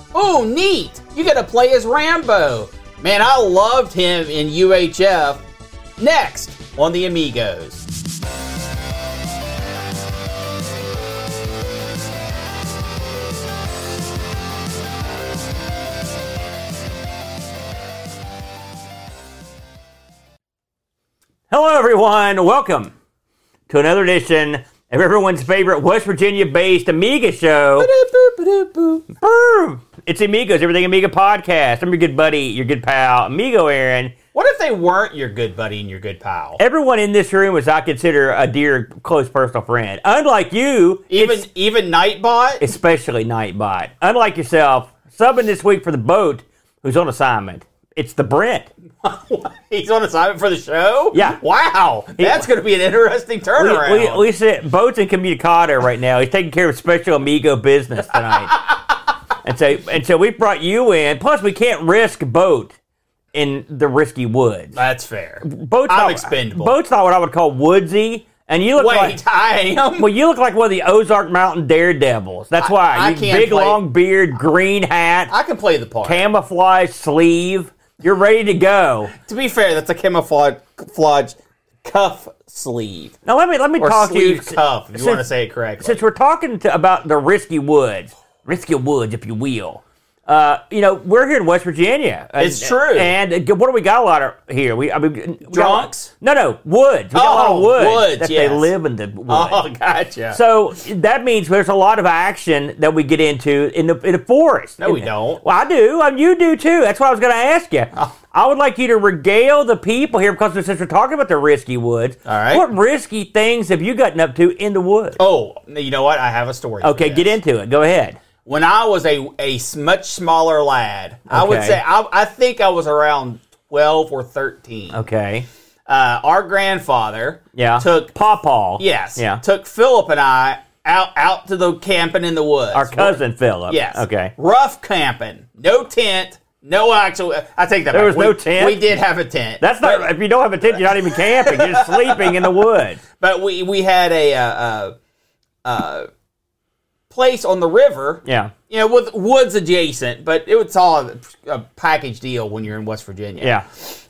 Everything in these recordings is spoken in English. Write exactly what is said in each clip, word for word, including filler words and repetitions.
Oh, neat! You get to play as Rambo. Man, I loved him in U H F. Next on the Amigos. Hello, everyone. Welcome to another edition of everyone's favorite West Virginia-based Amiga show. It's Amigos, Everything Amiga podcast. I'm your good buddy, your good pal, Amigo Aaron. What if they weren't your good buddy and your good pal? Everyone in this room is I consider a dear, close personal friend. Unlike you, even even Nightbot, especially Nightbot. Unlike yourself, subbing this week for the boat, who's on assignment. It's the Brent. He's on assignment for the show? Yeah. Wow. That's going to be an interesting turnaround. We, we, we sit Boat's incommunicado right now. He's taking care of special Amigo business tonight. and so and so we brought you in. Plus, we can't risk Boat in the risky woods. That's fair. Boat's I'm not, expendable. Boat's not what I would call woodsy. And you look Wait, like I am? Well, you look like one of the Ozark Mountain daredevils. That's I, why. I you can't big play. long beard, green hat. I can play the part. Camouflage sleeve. You're ready to go. To be fair, that's a camouflage camouflage cuff sleeve. Now let me let me or talk to you. sleeve cuff, if you since, want to say it correctly. Since we're talking to, about the risky woods, risky woods, if you will. Uh, you know, we're here in West Virginia. It's and, true. And uh, what do we got a lot of here? We I mean, we drunks? Got, no, no, woods. We got oh, a lot of woods. woods that yes. they live in the woods. Oh, gotcha. So that means there's a lot of action that we get into in the in the forest. No, in, we don't. Well, I do. I mean, you do too. That's what I was going to ask you. Oh. I would like you to regale the people here because since we're talking about the risky woods, all right. What risky things have you gotten up to in the woods? Oh, you know what? I have a story. Okay, get into it. Go ahead. When I was a, a much smaller lad, okay. I would say, I, I think I was around twelve or thirteen. Okay. Uh, our grandfather yeah. took... Pawpaw. Yes. Yeah. Took Philip and I out, out to the camping in the woods. Our cousin We're, Philip. Yes. Okay. Rough camping. No tent. No actual... I take that There back. was we, no tent? We did have a tent. That's not... But, if you don't have a tent, you're not even camping. You're just sleeping in the woods. But we, we had a... Uh, uh, uh, place on the river, yeah, you know, with woods adjacent, but it was all a, a package deal when you're in West Virginia. Yeah,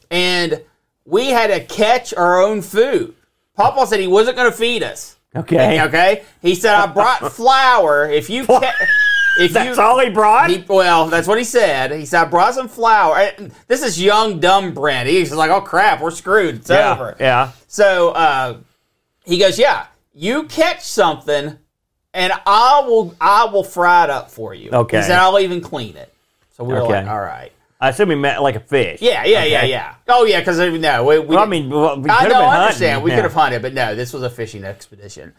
and we had to catch our own food. Papa said he wasn't going to feed us. Okay, okay. He said I brought flour. If you, ca- if that's you, all he brought. He, well, that's what he said. He said I brought some flour. This is young dumb Brent. He's like, oh crap, we're screwed. It's yeah, over. Yeah. So uh, he goes, yeah, you catch something. And I will, I will fry it up for you. Okay. He said I'll even clean it. So we were okay. like, all right. I assume he meant like a fish. Yeah, yeah, okay. yeah, yeah. Oh, yeah, because no, we. we well, I mean, well, we I could know, have been I understand. hunting. We yeah. could have hunted, but no, this was a fishing expedition.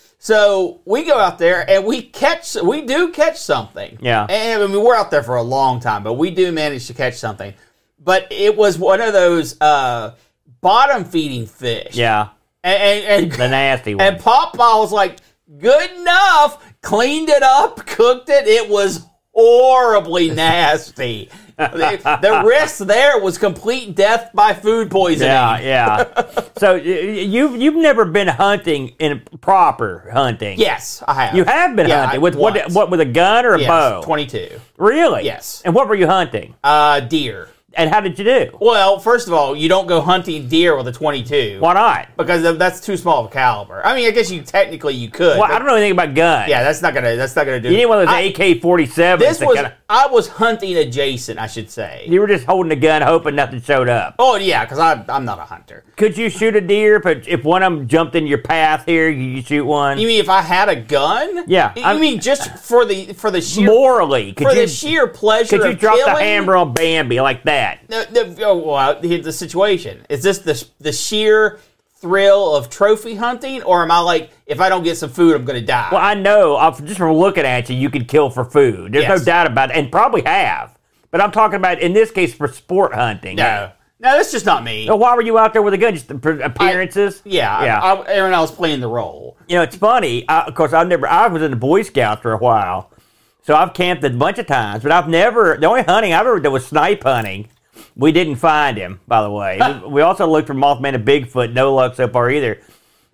So we go out there and we catch. We do catch something. Yeah. And I mean, we're out there for a long time, but we do manage to catch something. But it was one of those uh, bottom feeding fish. Yeah. And, and, and the nasty one. And Papa was like, good enough. Cleaned it up, cooked it. It was horribly nasty. the, the risk there was complete death by food poisoning. Yeah, yeah. So you've you've never been hunting in proper hunting. Yes, I have. You have been yeah, hunting with once. what? What with a gun or a yes, bow? twenty-two. Really? Yes. And what were you hunting? Uh, deer. And how did you do? Well, first of all, you don't go hunting deer with a twenty-two. Why not? Because that's too small of a caliber. I mean, I guess you technically you could. Well, I don't know anything about guns. Yeah, that's not gonna. That's not gonna do. You need one of those A K forty-sevens. This was. Kinda, I was hunting adjacent, I should say. You were just holding a gun, hoping nothing showed up. Oh yeah, because I I'm not a hunter. Could you shoot a deer if if one of them jumped in your path here? You shoot one. You mean if I had a gun? Yeah. You I'm, mean just for the for the sheer morally? Could for you, the sheer pleasure? Could you of drop killing? the hammer on Bambi like that? No, no, oh, well, here's the situation. Is this the the sheer thrill of trophy hunting, or am I like, if I don't get some food, I'm going to die? Well, I know, just from looking at you, you could kill for food. There's yes. no doubt about it, and probably have. But I'm talking about, in this case, for sport hunting. No. No, that's just not me. So why were you out there with a gun? Just appearances? I, yeah. yeah. I, I, Aaron, I was playing the role. You know, it's funny. I, of course, I've never, I was in the Boy Scouts for a while. So I've camped a bunch of times, but I've never, the only hunting I've ever done was snipe hunting. We didn't find him, by the way. we, we also looked for Mothman and Bigfoot. No luck so far either.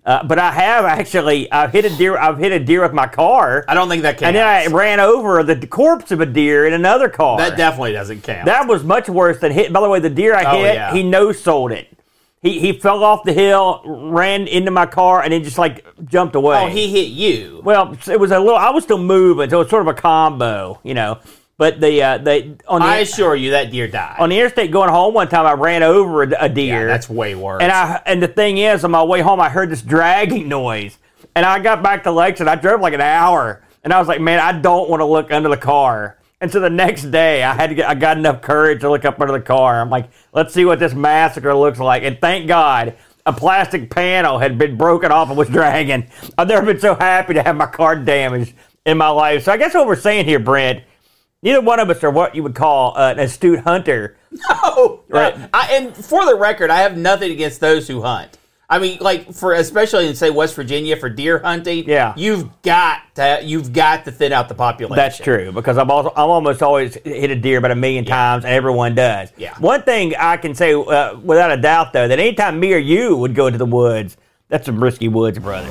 Uh, but I have actually, I've hit a deer. I've hit a deer with my car. I don't think that counts. And then I ran over the corpse of a deer in another car. That definitely doesn't count. That was much worse than hit. By the way, the deer I Oh, hit, yeah. he no-sold it. He he fell off the hill, ran into my car, and then just like jumped away. Oh, he hit you. Well, it was a little. I was still moving, so it was sort of a combo, you know. But the uh, the on the I assure you, that deer died. on the interstate going home one time, I ran over a, a deer. Yeah, that's way worse. And I and the thing is, on my way home, I heard this dragging noise, and I got back to Lexington. I drove like an hour, and I was like, man, I don't want to look under the car. And so the next day, I had to get, I got enough courage to look up under the car. I'm like, let's see what this massacre looks like. And thank God, a plastic panel had been broken off and was dragging. I've never been so happy to have my car damaged in my life. So I guess what we're saying here, Brent, neither one of us are what you would call uh, an astute hunter. No, Right. no. I, and for the record, I have nothing against those who hunt. I mean, like for especially in say West Virginia for deer hunting. Yeah. you've got to you've got to thin out the population. That's true, because I'm also I'm almost always hit a deer about a million times, and everyone does. Yeah. One thing I can say uh, without a doubt, though, that anytime me or you would go into the woods, that's some risky woods, brother.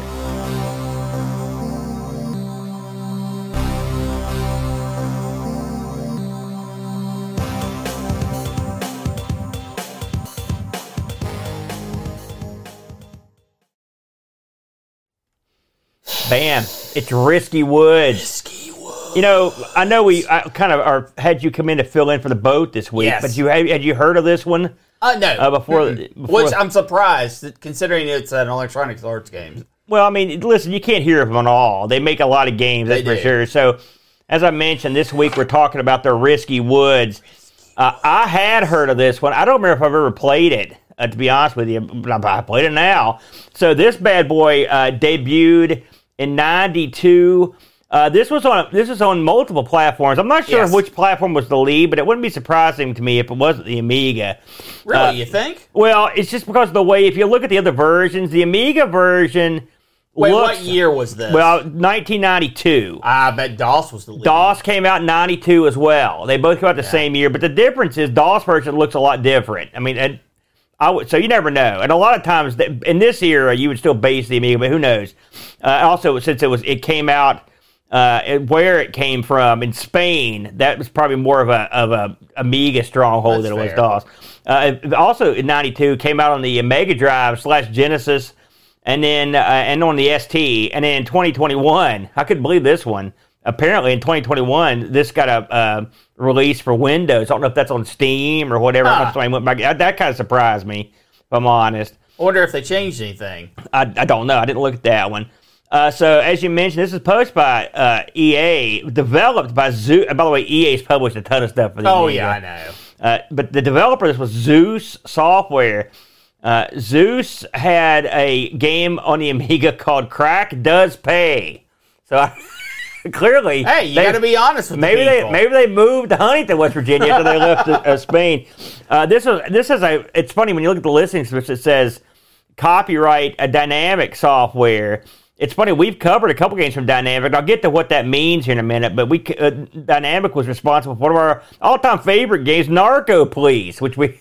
Bam! It's risky woods. Risky woods. You know, I know we I kind of are, had you come in to fill in for the boat this week, Yes. but you had, had you heard of this one? Uh, no. Uh, before, Mm-mm. before Which I'm surprised, that considering it's an electronic arts game. Well, I mean, listen, you can't hear of them all. They make a lot of games, that's They for do. sure. So, as I mentioned, this week we're talking about the Risky Woods. Uh, I had heard of this one. I don't remember if I've ever played it, uh, to be honest with you, but I played it now. So, this bad boy uh, debuted in ninety-two. Uh, this was on this was on multiple platforms. I'm not sure Yes. which platform was the lead, but it wouldn't be surprising to me if it wasn't the Amiga. Really, Uh, you think? Well, it's just because of the way, if you look at the other versions, the Amiga version Wait, looks, what year was this? well, nineteen ninety-two. I bet DOS was the lead. DOS came out in ninety-two as well. They both came out the same year, but the difference is DOS version looks a lot different. I mean, and I would, so you never know. And a lot of times that- in this era, you would still base the Amiga, but who knows? Uh, also, since it was it came out uh, and where it came from in Spain, that was probably more of a of a Amiga stronghold That's than it was fair. DOS. Uh, it also in ninety-two came out on the Mega Drive slash Genesis. And then, uh, and on the S T, and then in twenty twenty-one, I couldn't believe this one. Apparently, in twenty twenty-one, this got a uh, release for Windows. I don't know if that's on Steam or whatever. Huh. Somebody went back- That, that kind of surprised me, if I'm honest. I wonder if they changed anything. I, I don't know. I didn't look at that one. Uh, so, as you mentioned, this is posted by uh, E A, developed by Zeus. And by the way, E A's published a ton of stuff for the Oh, Amiga. yeah, I know. Uh, but the developer, this was Zeus Software. Uh, Zeus had a game on the Amiga called Crack Does Pay. So I, clearly, Hey, you they- got to be honest with maybe the they people. maybe they moved to Huntington, West Virginia, after they left uh, Spain. Uh, this is this is a. It's funny when you look at the listings, which it says copyright a Dynamic Software. It's funny, we've covered a couple games from Dynamic. I'll get to what that means here in a minute, but we uh, Dynamic was responsible for one of our all-time favorite games, Narco Police, which we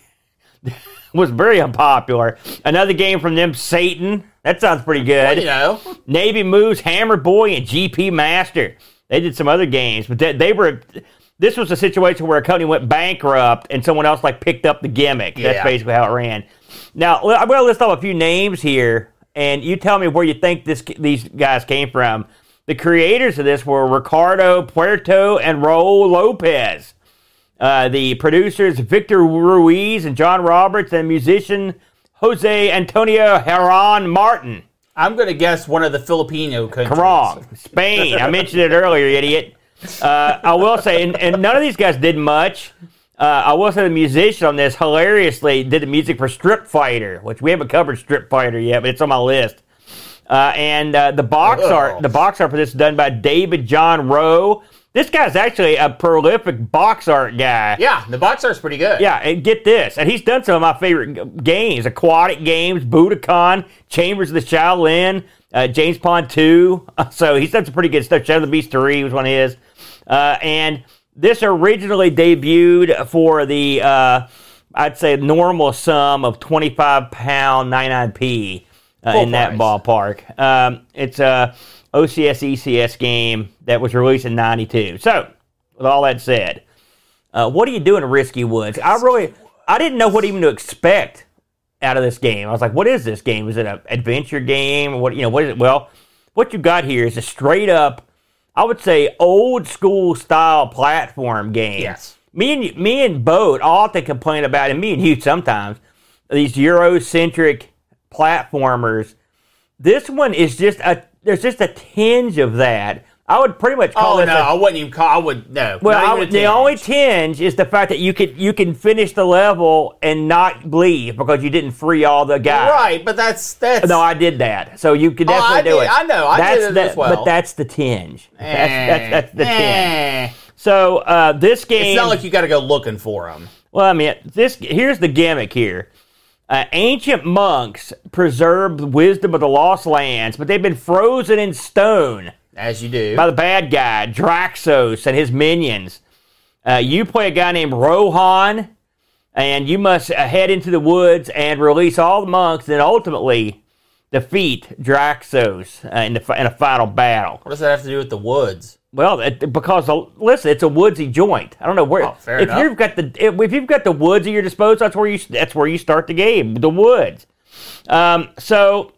was very unpopular. Another game from them, Satan. That sounds pretty good. Well, you know. Navy Moves, Hammer Boy, and G P Master. They did some other games, but they, they were. This was a situation where a company went bankrupt and someone else like picked up the gimmick. That's Yeah. basically how it ran. Now I'm going to list off a few names here, and you tell me where you think this these guys came from. The creators of this were Ricardo Puerto and Raul Lopez. Uh, the producers, Victor Ruiz and John Roberts, and musician Jose Antonio Heron Martin. I'm going to guess one of the Filipino countries. Wrong. Spain. I mentioned it earlier, you idiot. Uh, I will say, and, and none of these guys did much. Uh, I will say the musician on this hilariously did the music for Strip Fighter, which we haven't covered Strip Fighter yet, but it's on my list. Uh, and uh, the box Oh. art, the box art for this is done by David John Rowe. This guy's actually a prolific box art guy. Yeah, the box art's pretty good. Yeah, and get this. And he's done some of my favorite g- games. Aquatic Games, Budokan, Chambers of the Shaolin, uh, James Pond two. So he's done some pretty good stuff. Shadow of the Beast three was one of his. Uh, and this originally debuted for the, uh, I'd say, normal sum of twenty-five pounds ninety-nine p. uh, Full in that price. ballpark. Um, it's a O C S E C S game that was released in ninety-two. So, with all that said, uh, what are you doing, Risky Woods? I really, I didn't know what even to expect out of this game. I was like, what is this game? Is it an adventure game? What you know? What is it? Well, what you got here is a straight up, I would say, old school style platform game. Yes. Me and me and Boat all to complain about, and me and you sometimes, these Eurocentric platformers. This one is just a there's just a tinge of that. I would pretty much call Oh this no, a, I wouldn't even call. I would no. well, not I even would- a the tinge. only tinge is the fact that you could you can finish the level and not leave because you didn't free all the guys. Right, but that's that's No, I did that, so you could Oh, definitely I do did- it. I know, I that's did it the, as well. But that's the tinge. That's, that's, that's the tinge. eh. So uh, this game. It's not like you got to go looking for them. Well, I mean, this here's the gimmick here. Uh, ancient monks preserve the wisdom of the lost lands, but they've been frozen in stone As you do. by the bad guy, Draxos, and his minions. Uh, you play a guy named Rohan, and you must uh, head into the woods and release all the monks, and ultimately defeat Draxos uh, in, the, fi- in a final battle. What does that have to do with the woods? Well, it, because uh, listen, it's a woodsy joint. I don't know where. Oh, fair if enough. you've got the if, if you've got the woods at your disposal, that's where you that's where you start the game. The woods. Um, so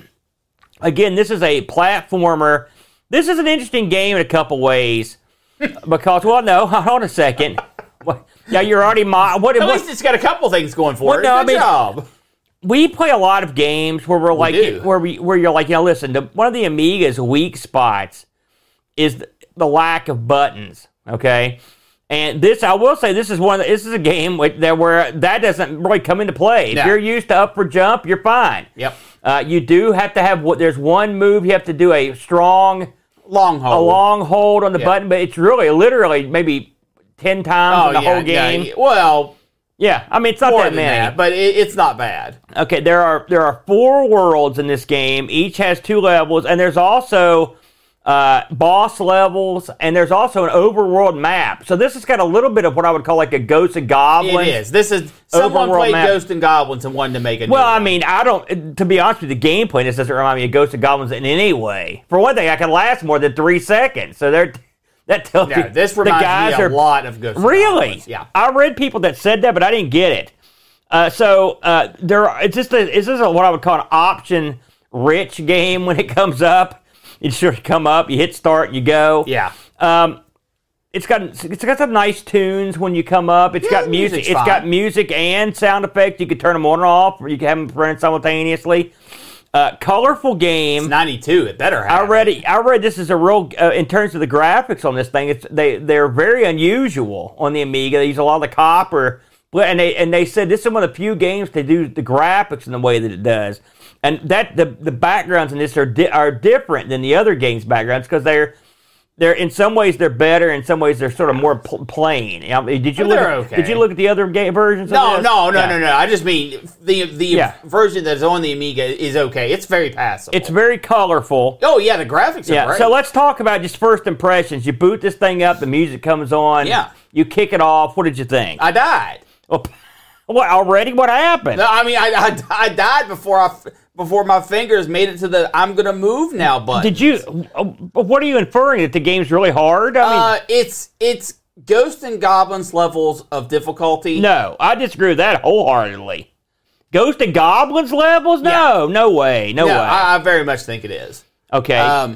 again, this is a platformer. This is an interesting game in a couple ways because well, no, hold on a second. What- Yeah, you're already mo- what? At what least it's got a couple things going for Well, it. no, I Good mean- job. we play a lot of games where we're like do. where we where you're like, you know, listen, the, one of the Amiga's weak spots is the, the lack of buttons. Okay, and this I will say this is one of the, this is a game with, that where that doesn't really come into play. If No. you're used to up or jump, you're fine. Yep. Uh, you do have to have what there's one move you have to do a strong Long a haul. long hold on the Yeah. button, but it's really literally maybe ten times Oh, in the yeah, whole game. yeah. Well, Yeah, I mean it's not more that than many. that, but it, it's not bad. Okay, there are there are four worlds in this game. Each has two levels, and there's also uh, boss levels, and there's also an overworld map. So this has got a little bit of what I would call like a Ghosts and Goblins. It is. This is someone Overworld played map. Ghost and Goblins and wanted to make a new Well, I one. mean, I don't. To be honest with you, the gameplay this doesn't remind me of Ghosts and Goblins in any way. For one thing, I can last more than three seconds. So they're that tells No, you this the reminds guys me a are lot of Ghost and really. Goblins. Yeah. I read people that said that, but I didn't get it. Uh, so uh, there, are, it's just a, it's just a, what I would call an option-rich game when it comes up. You just sort of come up, you hit start, and you go. Yeah. Um, it's got it's got some nice tunes when you come up. It's Yeah, got the music. music's It's fine. got music and sound effects. You can turn them on or off, or you can have them running simultaneously. Uh, colorful game. It's ninety-two. It better I have. read it. it. I read this is a real uh, in terms of the graphics on this thing. It's they they're very unusual on the Amiga. They use a lot of the copper, but and they and they said this is one of the few games to do the graphics in the way that it does, and that the the backgrounds in this are di- are different than the other games' backgrounds because they're. They're in some ways they're better. In some ways they're sort of more pl- plain. You know, did you Oh, look? they're At, okay. Did you look at the other game versions? No, of this? no, no, Yeah. no, no. I just mean the the Yeah. version that's on the Amiga is okay. It's very passable. It's very colorful. oh yeah, the graphics are Yeah, great. so let's talk about just first impressions. You boot this thing up, the music comes on. Yeah. You kick it off. What did you think? I died. Oh, what already? What happened? No, I mean I, I, I died before I before my fingers made it to the I'm gonna move now button. Did you? uh, What are you inferring? That the game's really hard? I mean, Uh, it's it's Ghost and Goblins levels of difficulty. no, I disagree with that wholeheartedly. Ghost and Goblins levels? No, no way, no, no, way. I, I very much think it is. okay, Um,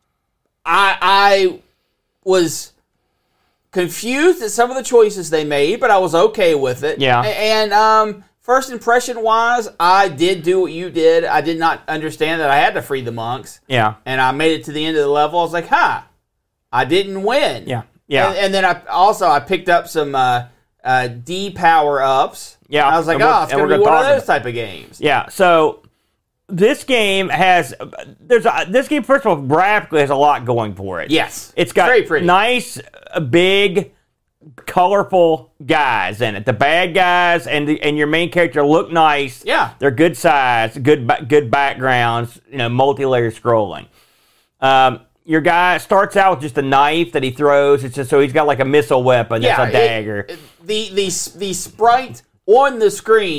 I I was confused at some of the choices they made, but I was okay with it. Yeah. A- And um, first impression wise, I did do what you did. I did not understand that I had to free the monks, yeah, and I made it to the end of the level. I was like, "Huh, I didn't win." yeah, yeah. And, and then I also I picked up some uh, uh, D power ups. Yeah, And I was like, and we're- "Oh, it's and gonna we're be gonna one of talk those type of games." Yeah, so this game has there's a, this game first of all graphically has a lot going for it. Yes, It's got very pretty. nice, uh, big, colorful guys in it. The bad guys and the, and your main character look nice. Yeah. They're good size, good ba- good backgrounds, you know, multi-layer scrolling. Um, your guy starts out with just a knife that he throws. It's just so he's got like a missile weapon that's Yeah, a it- dagger. it- the the the sprite on the screen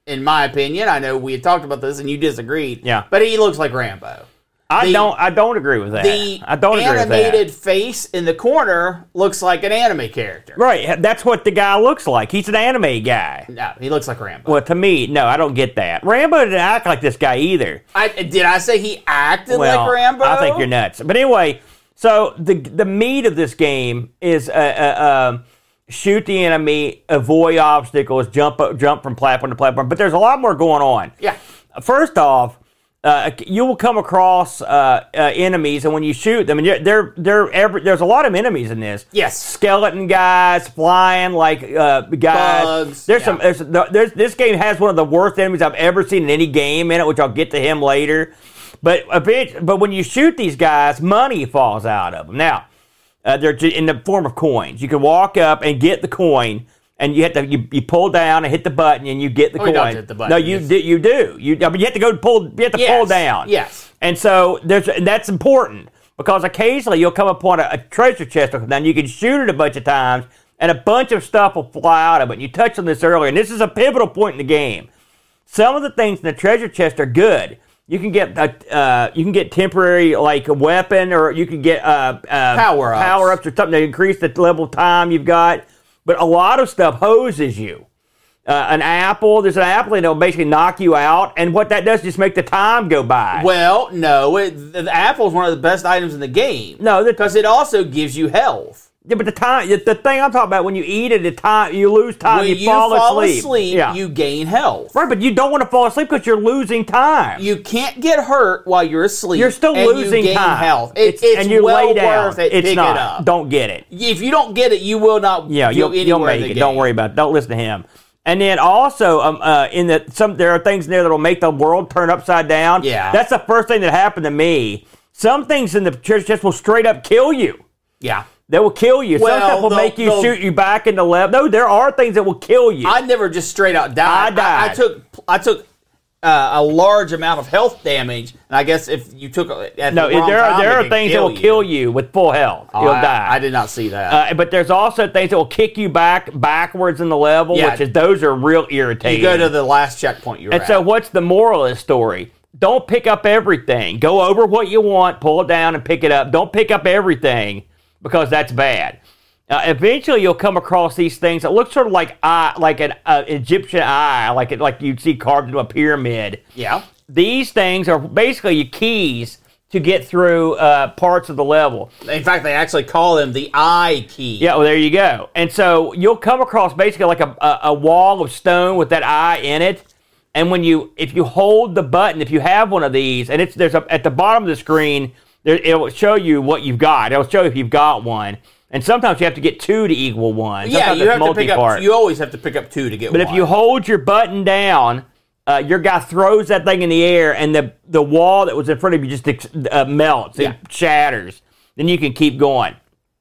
in my opinion. I know we had talked about this and you disagreed. Yeah. But he looks like Rambo. I The- don't. I don't agree with that. The I don't agree with that. animated face in the corner looks like an anime character. Right. That's what the guy looks like. He's an anime guy. No, he looks like Rambo. Well, to me, no, I don't get that. Rambo didn't act like this guy either. I, did I say he acted Well, like Rambo? I think you're nuts. But anyway, so the the meat of this game is uh, uh, um, shoot the enemy, avoid obstacles, jump up, jump from platform to platform. But there's a lot more going on. Yeah. First off, uh, you will come across uh, uh, enemies, and when you shoot them, and you're, they're they're every, there's a lot of enemies in this. Yes. Skeleton guys flying like uh, guys. Bugs, There's yeah. some. There's, there's this game has one of the worst enemies I've ever seen in any game in it, which I'll get to him later. But a bit, but when you shoot these guys, money falls out of them. Now, uh, they're ju- in the form of coins. You can walk up and get the coin, and you have to you, you pull down and hit the button, and you get the Oh, coin. you don't hit the button. No, you Yes. do. You do. You. I mean, you have to go pull. You have to Yes. pull down. Yes. And so there's and that's important because occasionally you'll come upon a, a treasure chest, and you can shoot it a bunch of times, and a bunch of stuff will fly out of it. And you touched on this earlier, and this is a pivotal point in the game. Some of the things in the treasure chest are good. You can get a, uh, you can get temporary like a weapon, or you can get uh, uh, Power-ups. power ups or something to increase the level of time you've got. But a lot of stuff hoses you. Uh, an apple, there's an apple that'll basically knock you out, and what that does is just make the time go by. Well, no, it, the apple is one of the best items in the game. No, the, Because it also gives you health. yeah, but the time, the, the thing I'm talking about, when you eat it, the time you lose time, When you, you fall, fall asleep. asleep, yeah. you gain health. right, but you don't want to fall asleep because you're losing time. You can't get hurt while you're asleep. You're still and losing you gain time. health. It, it's and you well lay down. worth it. It's Pick not. it up. Don't get it. If you don't get it, you will not. Yeah, go you'll, you'll anywhere in make the it. game. Don't worry about it. Don't listen to him. And then also, um, uh, in the some there are things in there that will make the world turn upside down. Yeah. That's the first thing that happened to me. Some things in the treasure chest will straight up kill you. Yeah. They will kill you. Well, Some stuff will they'll- make you they'll- shoot you back into level. No, there are things that will kill you. I never just straight out died. I died. I, I took. I took. Uh, a large amount of health damage, and I guess if you took it at no, the wrong there are time, there it are could things that kill will kill you with full health. Oh, You'll I, die. I did not see that. Uh, but there's also things that will kick you back backwards in the level, Yeah. which is those are real irritating. you go to the last checkpoint you're And at. so, what's the moral of the story? Don't pick up everything. Go over what you want, pull it down, and pick it up. Don't pick up everything because that's bad. Uh, eventually, you'll come across these things that look sort of like eye, like an uh, Egyptian eye, like it, like you'd see carved into a pyramid. yeah. These things are basically your keys to get through uh, parts of the level. In fact, they actually call them the eye key. Yeah, well, there you go. And so you'll come across basically like a, a, a wall of stone with that eye in it. And when you, if you hold the button, if you have one of these, and it's there's a, at the bottom of the screen, there, it will show you what you've got. It'll show you if you've got one. And sometimes you have to get two to equal one. Yeah, Sometimes you it's have to pick multi-part. up. You always have to pick up two to get But one. if you hold your button down, uh, your guy throws that thing in the air, and the the wall that was in front of you just uh, melts. Yeah. It shatters. Then you can keep going.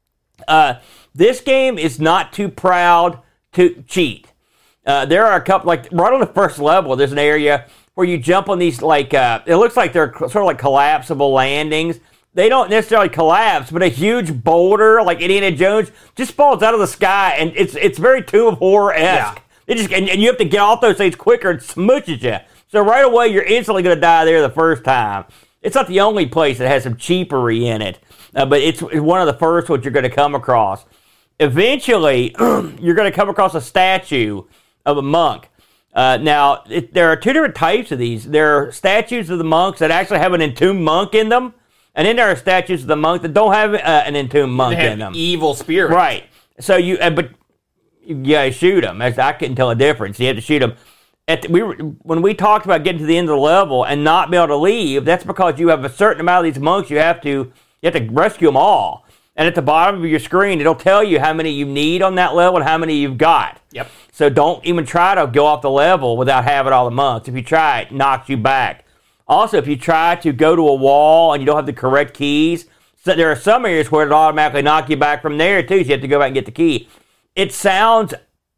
Uh, this game is not too proud to cheat. Uh, there are a couple, like right on the first level, there's an area where you jump on these, like, uh, it looks like they're sort of like collapsible landings. They don't necessarily collapse, but a huge boulder, like Indiana Jones, just falls out of the sky, and it's it's very Tomb of Horror-esque. Yeah. It just and, and you have to get off those things quicker and smushes you. So right away, you're instantly going to die there the first time. It's not the only place that has some cheapery in it, uh, but it's one of the first ones you're going to come across. Eventually, you're going to come across a statue of a monk. Uh, now, it, there are two different types of these. There are statues of the monks that actually have an entombed monk in them, and then there are statues of the monk that don't have uh, an entombed monk they have in them. evil spirits. Right. So you, uh, but you gotta shoot them. As I couldn't tell a difference. You had to shoot them. At the, we were, when we talked about getting to the end of the level and not be able to leave, that's because you have a certain amount of these monks. You have to you have to rescue them all. And at the bottom of your screen, it'll tell you how many you need on that level and how many you've got. Yep. So don't even try to go off the level without having all the monks. If you try, it knocks you back. Also, if you try to go to a wall and you don't have the correct keys, so there are some areas where it'll automatically knock you back from there too, so you have to go back and get the key. It sounds,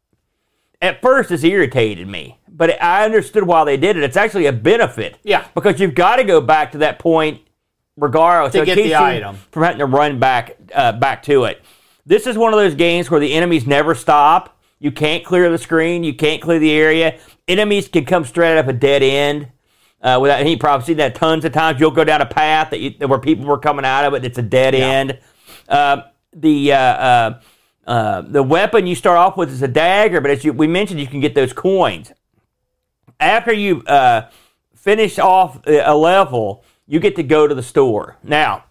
at first it's irritated me, but I understood why they did it. It's actually a benefit. Yeah. Because you've got to go back to that point regardless. To So it get keeps the you item. from having to run back, uh, back to it. This is one of those games where the enemies never stop. You can't clear the screen. You can't clear the area. Enemies can come straight up a dead end uh, without any problem. Seen that tons of times. You'll go down a path that you, where people were coming out of it. And it's a dead yeah. end. Uh, the uh, uh, uh, the weapon you start off with is a dagger, but as you, we mentioned, you can get those coins. After you uh, finish off a level, you get to go to the store. Now,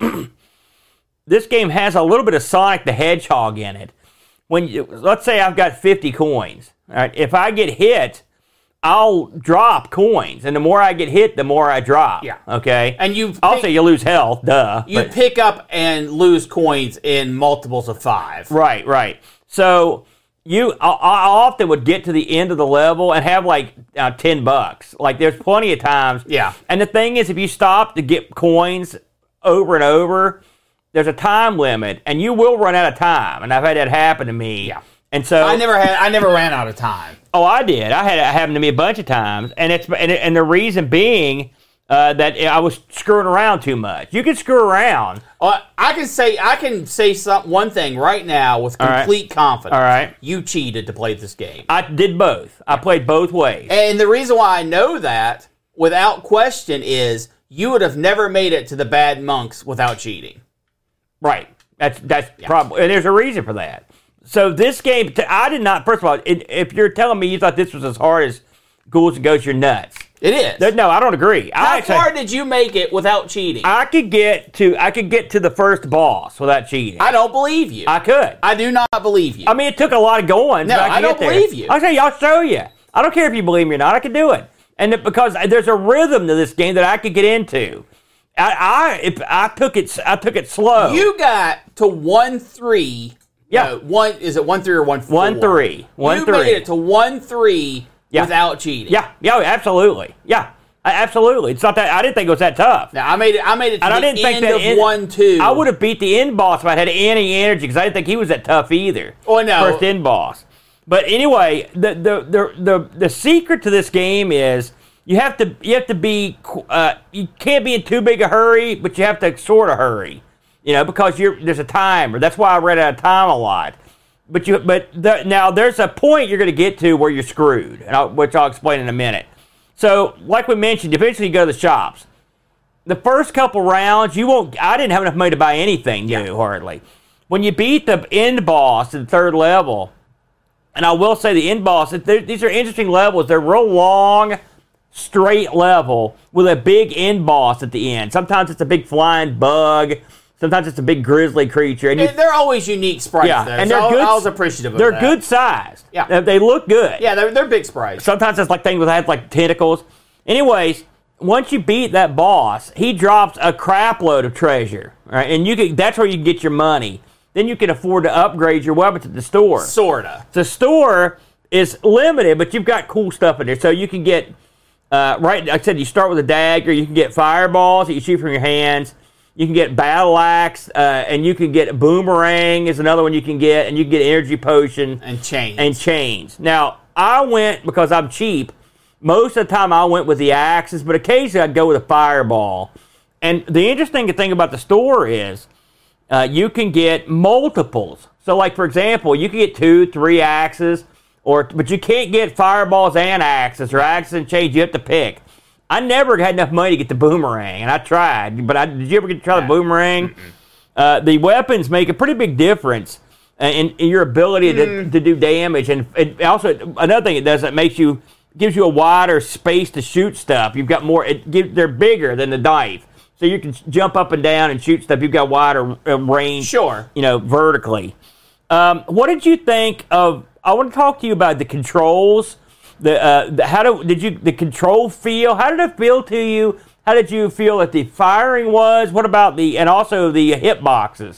this game has a little bit of Sonic the Hedgehog in it. When you, let's say I've got fifty coins. All right, if I get hit, I'll drop coins, and the more I get hit, the more I drop. Yeah. Okay. And you also pick, you lose health. Duh. You but, pick up and lose coins in multiples of five. Right. Right. So you, I, I often would get to the end of the level and have like uh, ten bucks. Like there's plenty of times. Yeah. And the thing is, if you stop to get coins over and over, there's a time limit, and you will run out of time. And I've had that happen to me. Yeah. And so I never had. I never ran out of time. Oh, I did. I had it happen to me a bunch of times, and it's and, it, and the reason being uh, that I was screwing around too much. You can screw around. Uh, I can say I can say some, one thing right now with complete All right. confidence. All right. You cheated to play this game. I did both. I played both ways. And the reason why I know that, without question, is you would have never made it to the bad monks without cheating. Right. That's that's yeah. probably, and there's a reason for that. So this game, I did not, first of all, it, if you're telling me you thought this was as hard as Ghouls and Ghosts, you're nuts. It is. There, no, I don't agree. How I actually, far did you make it without cheating? I could get to I could get to the first boss without cheating. I don't believe you. I could. I do not believe you. I mean, it took a lot of going. No, I, I don't get there. believe you. I'll say, I'll show you. I don't care if you believe me or not. I can do it. And it, because there's a rhythm to this game that I could get into. I, I if I took it I took it slow. You got to one three. Yeah. No, one is it one three or one four? One three. One you three. made it to one three yeah. without cheating. Yeah. Yeah. Absolutely. Yeah. Absolutely. It's not that I didn't think it was that tough. Now I made it. I made it to and the I didn't end think that of in, one two. I would have beat the end boss if I had any energy because I didn't think he was that tough either. Oh no. First end boss. But anyway, the the the the, the secret to this game is. You have to you have to be uh, you can't be in too big a hurry, but you have to sort of hurry, you know, because you're there's a timer. That's why I ran out of time a lot. But you but the, now there's a point you're going to get to where you're screwed, and I'll, which I'll explain in a minute. So, like we mentioned, eventually you go to the shops. The first couple rounds, you won't. I didn't have enough money to buy anything new yeah. hardly. When you beat the end boss at the third level, and I will say the end boss, these are interesting levels. They're real long. Straight level with a big end boss at the end. Sometimes it's a big flying bug. Sometimes it's a big grizzly creature. And you, they're always unique sprites. Yeah, though, and so they're I, good. I was appreciative of they're that. They're good sized. Yeah, they look good. Yeah, they're they're big sprites. Sometimes it's like things that have like tentacles. Anyways, once you beat that boss, he drops a crap load of treasure. Right, and you can that's where you can get your money. Then you can afford to upgrade your weapons at the store. Sorta. The store is limited, but you've got cool stuff in there, so you can get. Uh, right, like I said, you start with a dagger. You can get fireballs that you shoot from your hands. You can get battle axe, uh, and you can get a boomerang is another one you can get, and you can get energy potion and chains. And chains. Now, I went because I'm cheap. Most of the time, I went with the axes, but occasionally I'd go with a fireball. And the interesting thing about the store is uh, you can get multiples. So, like for example, you can get two, three axes. Or, but you can't get fireballs and axes or axes and chains. You have to pick. I never had enough money to get the boomerang, and I tried. But I, did you ever get to try the boomerang? Uh, the weapons make a pretty big difference in, in your ability to, mm. to do damage. And it also, another thing it does, it makes you gives you a wider space to shoot stuff. You've got more. It gives, they're bigger than the knife, so you can jump up and down and shoot stuff. You've got wider uh, range. Sure. You know, vertically. Um, what did you think of? I want to talk to you about the controls. The, uh, the how do, did you the control feel? How did it feel to you? How did you feel that the firing was? What about the and also the hitboxes?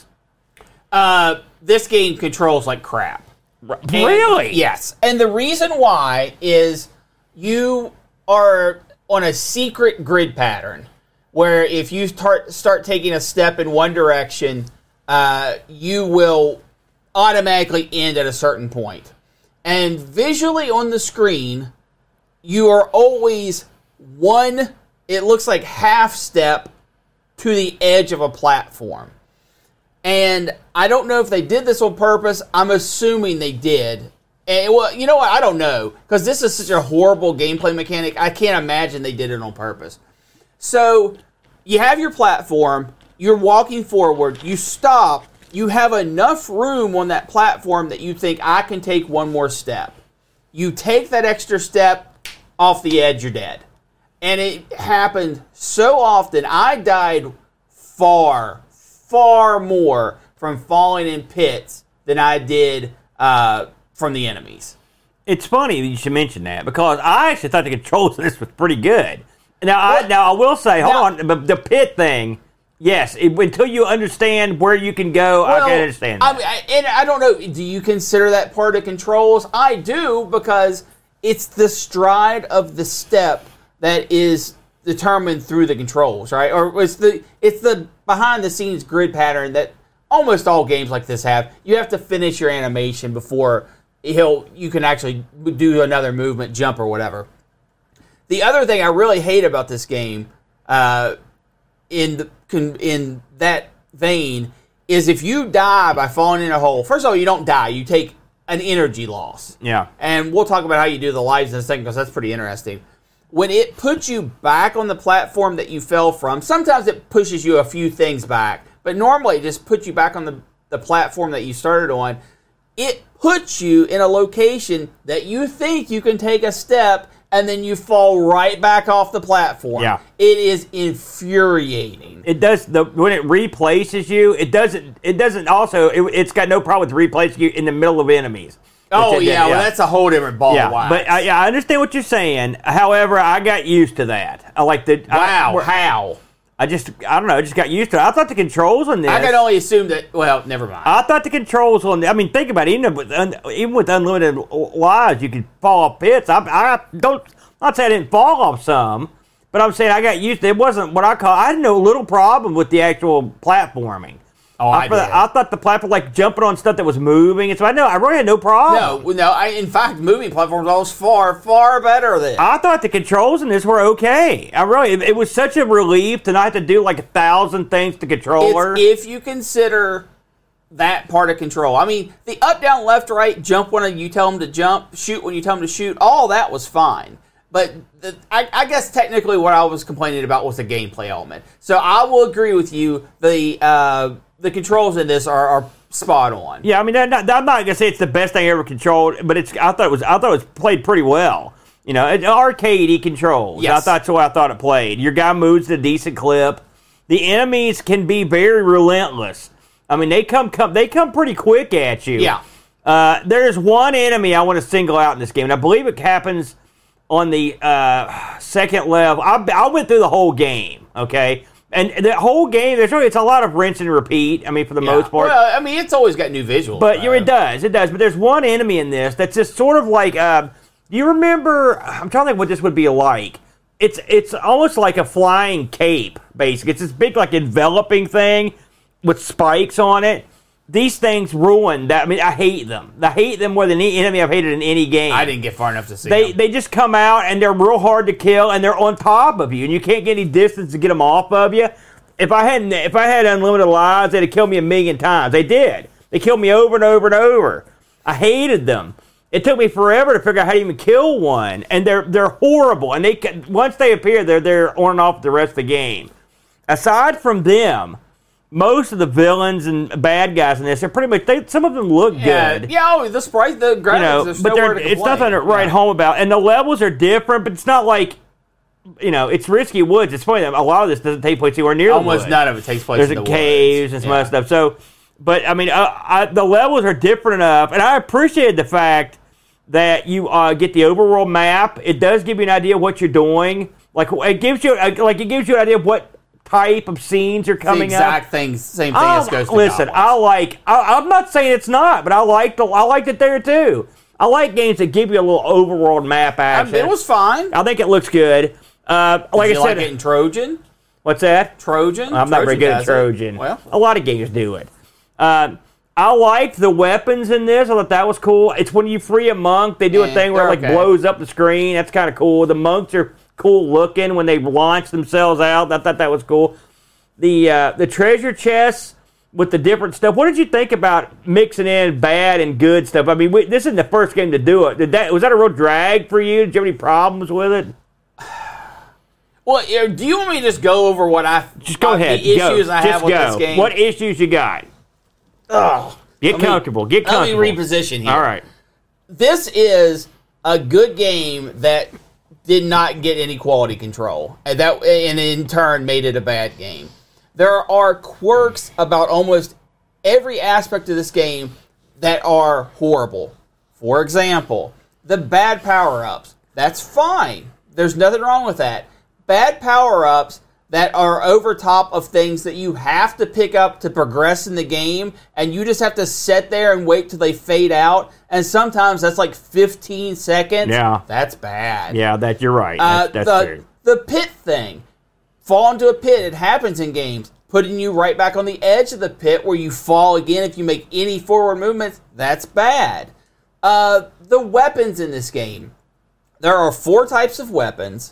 Uh, this game controls like crap. Really? And, yes. And the reason why is you are on a secret grid pattern where if you start start taking a step in one direction, uh, you will automatically end at a certain point. And visually on the screen, you are always one, it looks like half step to the edge of a platform. And I don't know if they did this on purpose. I'm assuming they did. And, well, you know what? I don't know. Because this is such a horrible gameplay mechanic. I can't imagine they did it on purpose. So, you have your platform. You're walking forward. You stop. You have enough room on that platform that you think, I can take one more step. You take that extra step, off the edge, you're dead. And it happened so often. I died far, far more from falling in pits than I did uh, from the enemies. It's funny that you should mention that because I actually thought the controls of this was pretty good. Now, I, now I will say, hold now, on, but the pit thing, yes, it, until you understand where you can go, well, I can understand that. I mean, I, and I don't know, do you consider that part of controls? I do, because it's the stride of the step that is determined through the controls, right? Or it's the it's the behind-the-scenes grid pattern that almost all games like this have. You have to finish your animation before he'll you can actually do another movement, jump, or whatever. The other thing I really hate about this game, uh, in the, in that vein, is if you die by falling in a hole. First of all, you don't die; you take an energy loss. Yeah, and we'll talk about how you do the lives in a second because that's pretty interesting. When it puts you back on the platform that you fell from, sometimes it pushes you a few things back, but normally it just puts you back on the, the platform that you started on. It puts you in a location that you think you can take a step, and then you fall right back off the platform. Yeah. It is infuriating. It does the when it replaces you. It doesn't. It doesn't also. It, it's got no problem with replacing you in the middle of enemies. Oh, it, yeah, yeah, well, that's a whole different ball yeah, of wax. But I, yeah, I understand what you're saying. However, I got used to that. I like the wow. I, How? I just I don't know. I just got used to it. I thought the controls on this. I can only assume that. Well, never mind. I thought the controls on. I mean, think about it. Even with un, even with unlimited lives, you could fall off pits. I, I don't. I'm not saying I didn't fall off some, but I'm saying I got used to it. It wasn't what I call. I had no little problem with the actual platforming. Oh, I, I did. I thought the platform, like jumping on stuff that was moving, and so I know I really had no problem. No, no. I, in fact, moving platforms was far, far better than. I thought the controls in this were okay. I really, it, it was such a relief to not have to do like a thousand things to controller. It's, if you consider that part of control, I mean, the up, down, left, right, jump when you tell them to jump, shoot when you tell them to shoot, all that was fine. But the, I, I guess technically what I was complaining about was the gameplay element. So I will agree with you. The uh, the controls in this are, are spot on. Yeah, I mean, I'm not, I'm not gonna say it's the best thing I ever controlled, but it's. I thought it was. I thought it was played pretty well. You know, it's arcadey controls. Yes. I thought that's the way I thought it played. Your guy moves at a decent clip. The enemies can be very relentless. I mean, they come come they come pretty quick at you. Yeah. Uh, there's one enemy I want to single out in this game, and I believe it happens on the uh, second level. I, I went through the whole game, okay? And the whole game, there's really, it's a lot of rinse and repeat, I mean, for the Yeah. most part. Well, I mean, it's always got new visuals. But though. yeah, it does, it does. But there's one enemy in this that's just sort of like, uh, do you remember, I'm trying to think what this would be like. It's it's almost like a flying cape, basically. It's this big, like, enveloping thing with spikes on it. These things ruin that. I mean, I hate them. I hate them more than any enemy I've hated in any game. I didn't get far enough to see They them. they just come out and they're real hard to kill and they're on top of you and you can't get any distance to get them off of you. If I hadn't, if I had unlimited lives, they'd have killed me a million times. They did. They killed me over and over and over. I hated them. It took me forever to figure out how to even kill one, and they're they're horrible. And they can, once they appear, they're they're on and off the rest of the game. Aside from them, most of the villains and bad guys in this are pretty much. They, some of them look yeah, good. Yeah, oh, the sprite, the graphics, You know, there's but nowhere they're, to it's complain. nothing to write Yeah. home about. And the levels are different, but it's not like, you know, it's Risky Woods. It's funny that a lot of this doesn't take place anywhere near the Almost woods. none of it takes place There's in a the caves woods. and some Yeah. other stuff. So, but I mean, uh, I, the levels are different enough, and I appreciated the fact that you uh, get the overworld map. It does give you an idea of what you're doing. Like it gives you, like it gives you an idea of what type of scenes are coming the up. exact thing, same thing I, as Ghost of listen, Goblins. I like. I, I'm not saying it's not, but I like the. I liked it there too. I like games that give you a little overworld map I action. mean, it was fine. I think it looks good. Uh, like Did you I said, like it in Trojan? what's that? Trojan? I'm not very Trojan good at does it. Trojan. Well, A lot of games do it. Um, I liked the weapons in this. I thought that was cool. It's when you free a monk, they do a Eh, thing where it they're like okay. blows up the screen. That's kind of cool. The monks are cool looking when they launch themselves out. I thought that was cool. The uh, the treasure chests with the different stuff. What did you think about mixing in bad and good stuff? I mean, we, this isn't the first game to do it. Did that was that a real drag for you? Did you have any problems with it? Well, do you want me to just go over what I just go ahead? The issues go. I just have with go. this game? What issues you got? Oh, get comfortable. Me, get comfortable. Let me reposition here. All right. This is a good game that did not get any quality control, and that, and in turn, made it a bad game. There are quirks about almost every aspect of this game that are horrible. For example, the bad power-ups. That's fine. There's nothing wrong with that. Bad power-ups that are over top of things that you have to pick up to progress in the game, and you just have to sit there and wait till they fade out, and sometimes that's like fifteen seconds. Yeah. That's bad. Yeah, that you're right. That's, Uh, that's the, true. the pit thing. Fall into a pit. It happens in games. Putting you right back on the edge of the pit where you fall again if you make any forward movements, that's bad. Uh, the weapons in this game. There are four types of weapons.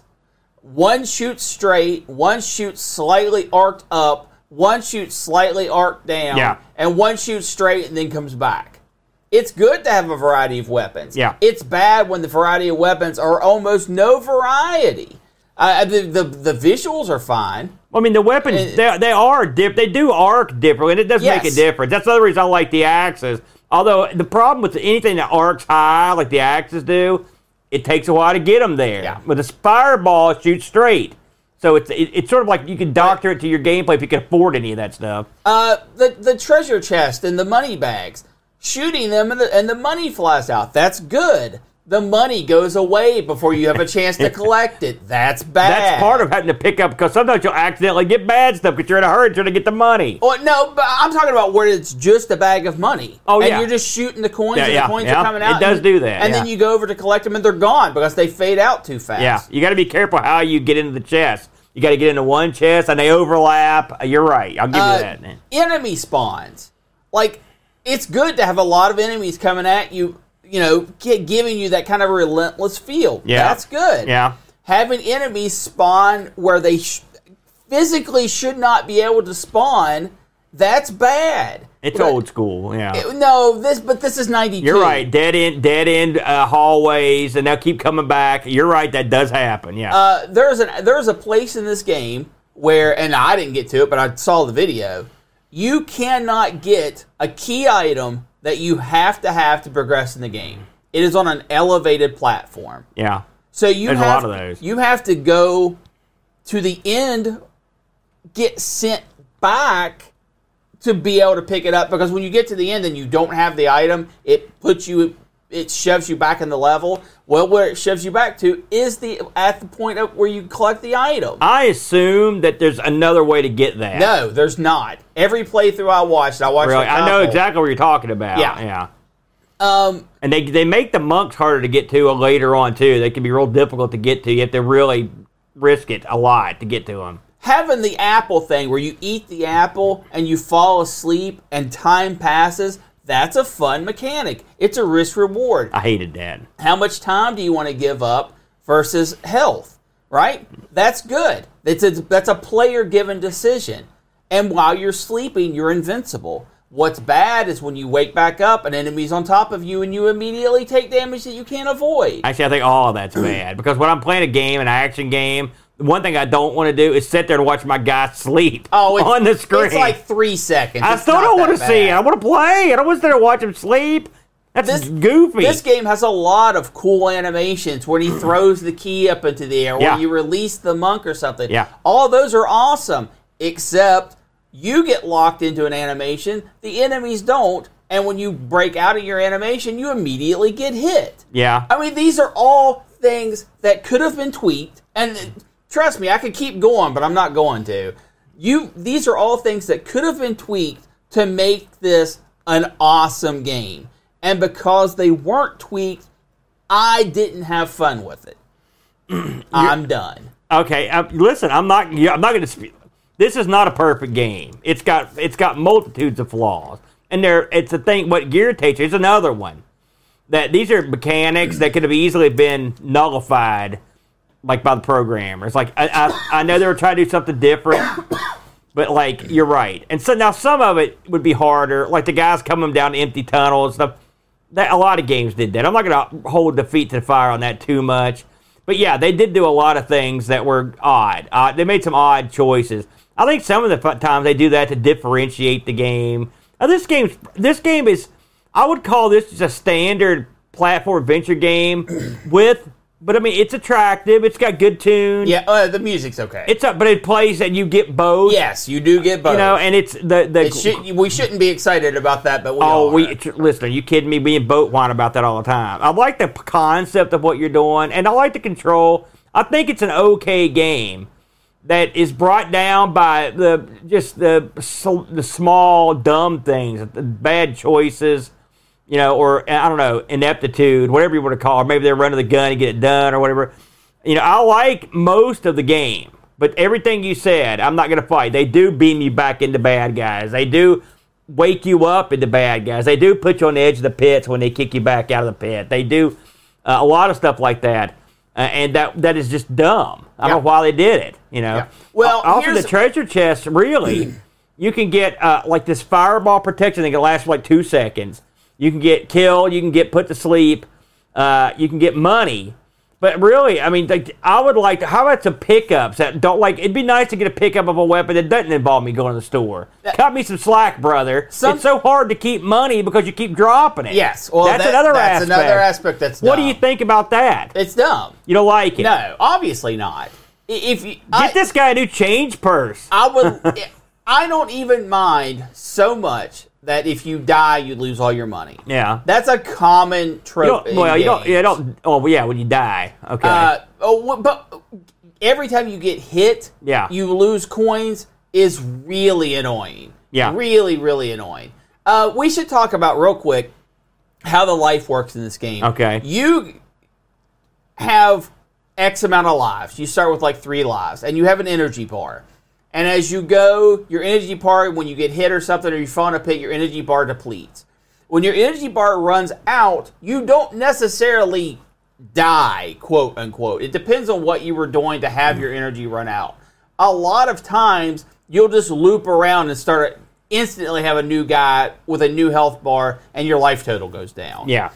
One shoots straight, one shoots slightly arced up, one shoots slightly arced down, Yeah. and one shoots straight and then comes back. It's good to have a variety of weapons. Yeah. It's bad when the variety of weapons are almost no variety. Uh, the, the the visuals are fine. I mean, the weapons, Uh, they, they are diff- they do arc differently, and it does make a Yes. difference. That's the other reason I like the axes. Although, the problem with anything that arcs high, like the axes do, it takes a while to get them there. Yeah. With a fireball, shoots straight. So it's it, it's sort of like you can doctor it to your gameplay if you can afford any of that stuff. Uh, the the treasure chest and the money bags, shooting them and the, and the money flies out. That's good. The money goes away before you have a chance to collect it. That's bad. That's part of having to pick up, because sometimes you'll accidentally get bad stuff because you're in a hurry trying to get the money. Well, no, but I'm talking about where it's just a bag of money. Oh, and yeah. you're just shooting the coins, Yeah, and yeah, the coins yeah. are coming out. It does and, do that, And yeah. then you go over to collect them, and they're gone because they fade out too fast. Yeah, you got to be careful how you get into the chest. You got to get into one chest, and they overlap. You're right. I'll give Uh, you that, man. Enemy spawns. Like, it's good to have a lot of enemies coming at you, you know, gi- giving you that kind of relentless feel. Yeah. That's good. Yeah. Having enemies spawn where they sh- physically should not be able to spawn, that's bad. It's But- old school, yeah. It- no, this, but this is ninety-two. You're right. Dead end, dead end uh, hallways, and they'll keep coming back. You're right. That does happen. Yeah. Uh, there's an there's a place in this game where, and I didn't get to it, but I saw the video. You cannot get a key item that you have to have to progress in the game. It is on an elevated platform. yeah. So you There's a have lot of those. you have to go to the end, get sent back to be able to pick it up, because when you get to the end and you don't have the item, it puts you it shoves you back in the level. Well, where it shoves you back to is the at the point of where you collect the item. I assume that there's another way to get that. No, there's not. Every playthrough I watched, I watched. Really, a I know couple. exactly what you're talking about. Yeah. Yeah. Um, And they they make the monks harder to get to later on too. They can be real difficult to get to. You have to really risk it a lot to get to them. having the apple thing where you eat the apple and you fall asleep and time passes, that's a fun mechanic. It's a risk reward. I hated that. How much time do you want to give up versus health, right? That's good. It's a, that's a player-given decision. And while you're sleeping, you're invincible. What's bad is when you wake back up, an enemy's on top of you, and you immediately take damage that you can't avoid. Actually, I think all of that's bad because when I'm playing a game, an action game, the one thing I don't want to do is sit there and watch my guy sleep Oh, it's, on the screen. It's like three seconds. I It's still not don't that want to see it. I bad. want to play. I don't want to sit there and watch him sleep. That's This- goofy. This game has a lot of cool animations when he throws the key up into the air, Yeah. or you release the monk or something. Yeah. All those are awesome, except you get locked into an animation, the enemies don't, and when you break out of your animation, you immediately get hit. yeah. I mean, these are all things that could have been tweaked, and trust me, I could keep going, but I'm not going to. You, these are all things that could have been tweaked to make this an awesome game. And because they weren't tweaked, I didn't have fun with it. I'm done. Okay, uh, listen, I'm not. yeah, I'm not going to. This is not a perfect game. It's got it's got multitudes of flaws, and there it's a thing. What irritates you is another one. That these are mechanics that could have easily been nullified, like by the programmers. Like I, I, I know they were trying to do something different, But, like, you're right. And so now some of it would be harder, like the guys coming down empty tunnels and stuff. That, a lot of games did that. I'm not going to hold the feet to the fire on that too much. But, yeah, they did do a lot of things that were odd. Uh, they made some odd choices. I think some of the times they do that to differentiate the game. Now, this game, this game is, I would call this just a standard platform adventure game with... But, I mean, it's attractive. It's got good tunes. Yeah, uh, the music's okay. It's a, But it plays and you get both. Yes, you do get both. You know, and it's the... the it should, we shouldn't be excited about that, but we oh, are. we listen, are you kidding me? Being boat wine about that all the time. I like the concept of what you're doing, and I like the control. I think it's an okay game that is brought down by the just the, the small, dumb things, the bad choices. You know, or, I don't know, ineptitude, whatever you want to call it. Maybe they're running the gun and get it done or whatever. You know, I like most of the game, but everything you said, I'm not going to fight. They do beam you back into bad guys. They do wake you up into bad guys. They do put you on the edge of the pits when they kick you back out of the pit. They do uh, a lot of stuff like that, uh, and that that is just dumb. I don't Yeah. know why they did it, you know. Yeah. Well, also here's- the treasure chest, really, you can get uh, like this fireball protection that can last for like two seconds. You can get killed. You can get put to sleep. Uh, you can get money. But really, I mean, like, I would like to. How about some pickups that don't like? It'd be nice to get a pickup of a weapon that doesn't involve me going to the store. That, Cut me some slack, brother. Some, it's so hard to keep money because you keep dropping it. Yes, well, that's that, another that's aspect. another aspect that's dumb. What do you think about that? It's dumb. You don't like it? No, obviously not. If you Get I, this guy a new change purse. I would. I don't even mind so much that if you die, you lose all your money. Yeah, that's a common trope. You don't, well, in you don't. games. Yeah, don't. Oh, yeah, when you die. Okay. Uh, oh, but every time you get hit, yeah. you lose coins is really annoying. Yeah, really, really annoying. Uh, we should talk about real quick how the life works in this game. Okay. You have X amount of lives. You start with like three lives, and you have an energy bar. And as you go, your energy bar, when you get hit or something, or you fall in a pit, your energy bar depletes. When your energy bar runs out, you don't necessarily die, quote unquote. It depends on what you were doing to have your energy run out. A lot of times, you'll just loop around and start instantly have a new guy with a new health bar, and your life total goes down. Yeah.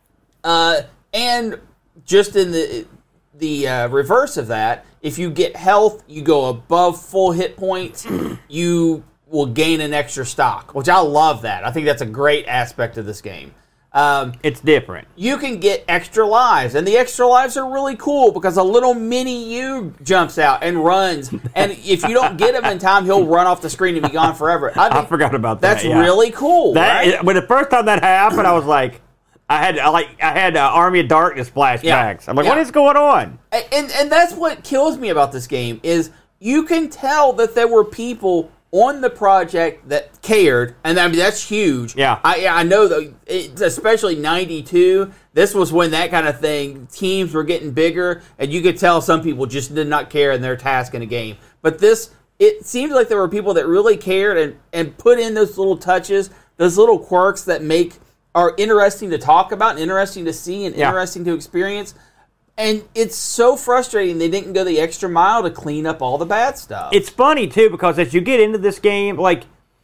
Uh, and just in the the uh, reverse of that, if you get health, you go above full hit points, you will gain an extra stock, which I love that. I think that's a great aspect of this game. Um, it's different. You can get extra lives, and the extra lives are really cool because a little mini you jumps out and runs, and if you don't get him in time, he'll run off the screen and be gone forever. I, think I forgot about that. That's yeah. really cool. That right? When the first time that happened, I was like, I had I like I had uh, Army of Darkness flashbacks. Yeah. I'm like, Yeah. what is going on? And and that's what kills me about this game is you can tell that there were people on the project that cared, and I mean that's huge. Yeah, I I know that, it's especially ninety-two. This was when that kind of thing. Teams were getting bigger, and you could tell some people just did not care in their task in a game. But this, it seems like there were people that really cared and and put in those little touches, those little quirks that make are interesting to talk about, and interesting to see, and yeah. interesting to experience. And it's so frustrating they didn't go the extra mile to clean up all the bad stuff. It's funny, too, because as you get into this game, like,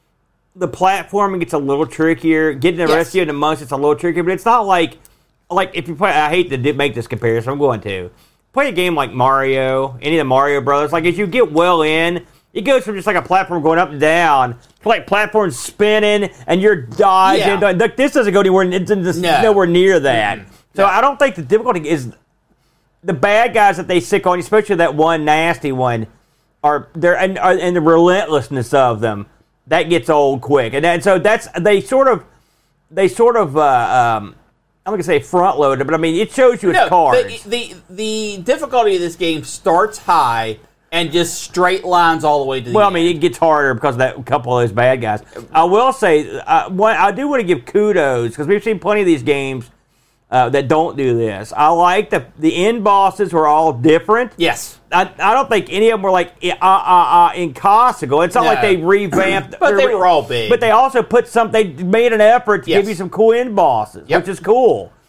the platforming gets a little trickier. Getting the yes. rest of you in amongst it's a little trickier, but it's not like, like, if you play, I hate to make this comparison, I'm going to. Play a game like Mario, any of the Mario Brothers, like, as you get well in, it goes from just like a platform going up and down to like platforms spinning and you're dodging. Yeah. Look, this doesn't go anywhere, it's no. nowhere near that. Mm-hmm. So no. I don't think the difficulty is the bad guys that they sick on, especially that one nasty one, are there and, and the relentlessness of them that gets old quick. And, and so that's they sort of they sort of uh, um, I'm gonna say front loaded, but I mean it shows you its no, cards. The, the the difficulty of this game starts high and just straight lines all the way to the Well, end. I mean, it gets harder because of that a couple of those bad guys. I will say, uh, one, I do want to give kudos because we've seen plenty of these games uh, that don't do this. I like the the end bosses were all different. Yes. I, I don't think any of them were like uh, uh, uh, impossible. It's not No. like they revamped. But they were all big. But they also put some. They made an effort to Yes. give you some cool end bosses, Yep. which is cool.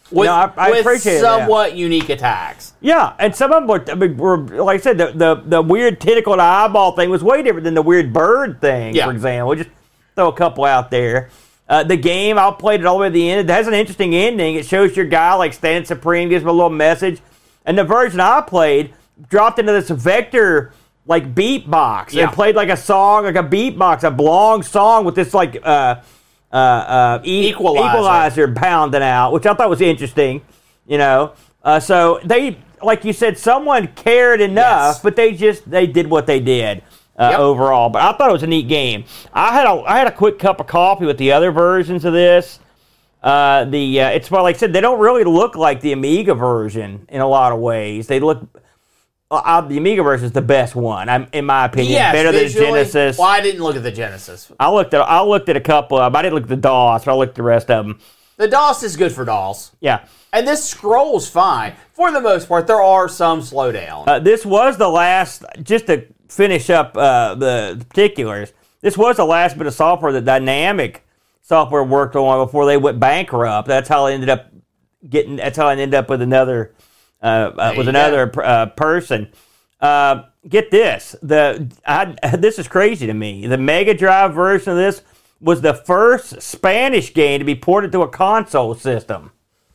with, no, I, I with appreciate somewhat that. unique attacks. Yeah, and some of them were, I mean, were like I said, the, the, the weird tentacle eyeball thing was way different than the weird bird thing, Yeah. for example. We'll just throw a couple out there. Uh, the game, I played it all the way to the end. It has an interesting ending. It shows your guy like standing supreme, gives him a little message. And the version I played dropped into this vector like beatbox Yeah. and played like a song, like a beatbox, a long song with this like uh, uh, uh, e- Equalizer. equalizer pounding out, which I thought was interesting. You know, uh, so they, like you said, someone cared enough, Yes. but they just they did what they did. Uh, Yep. Overall, but I thought it was a neat game. I had a I had a quick cup of coffee with the other versions of this. Uh, the uh, it's well, like I said, they don't really look like the Amiga version in a lot of ways. They look uh, uh, the Amiga version is the best one, I'm, in my opinion, Yes, better visually, than Genesis. Well, I didn't look at the Genesis. I looked at I looked at a couple of them. I didn't look at the DOS, but I looked at the rest of them. The DOS is good for dolls. Yeah. And this scrolls fine. For the most part, there are some slowdown. Uh, this was the last, just to finish up uh, the particulars, this was the last bit of software that Dynamic Software worked on before they went bankrupt. That's how I ended up getting, that's how I ended up with another, uh, uh, with you another uh, person. Uh, get this, the I, this is crazy to me. The Mega Drive version of this was the first Spanish game to be ported to a console system.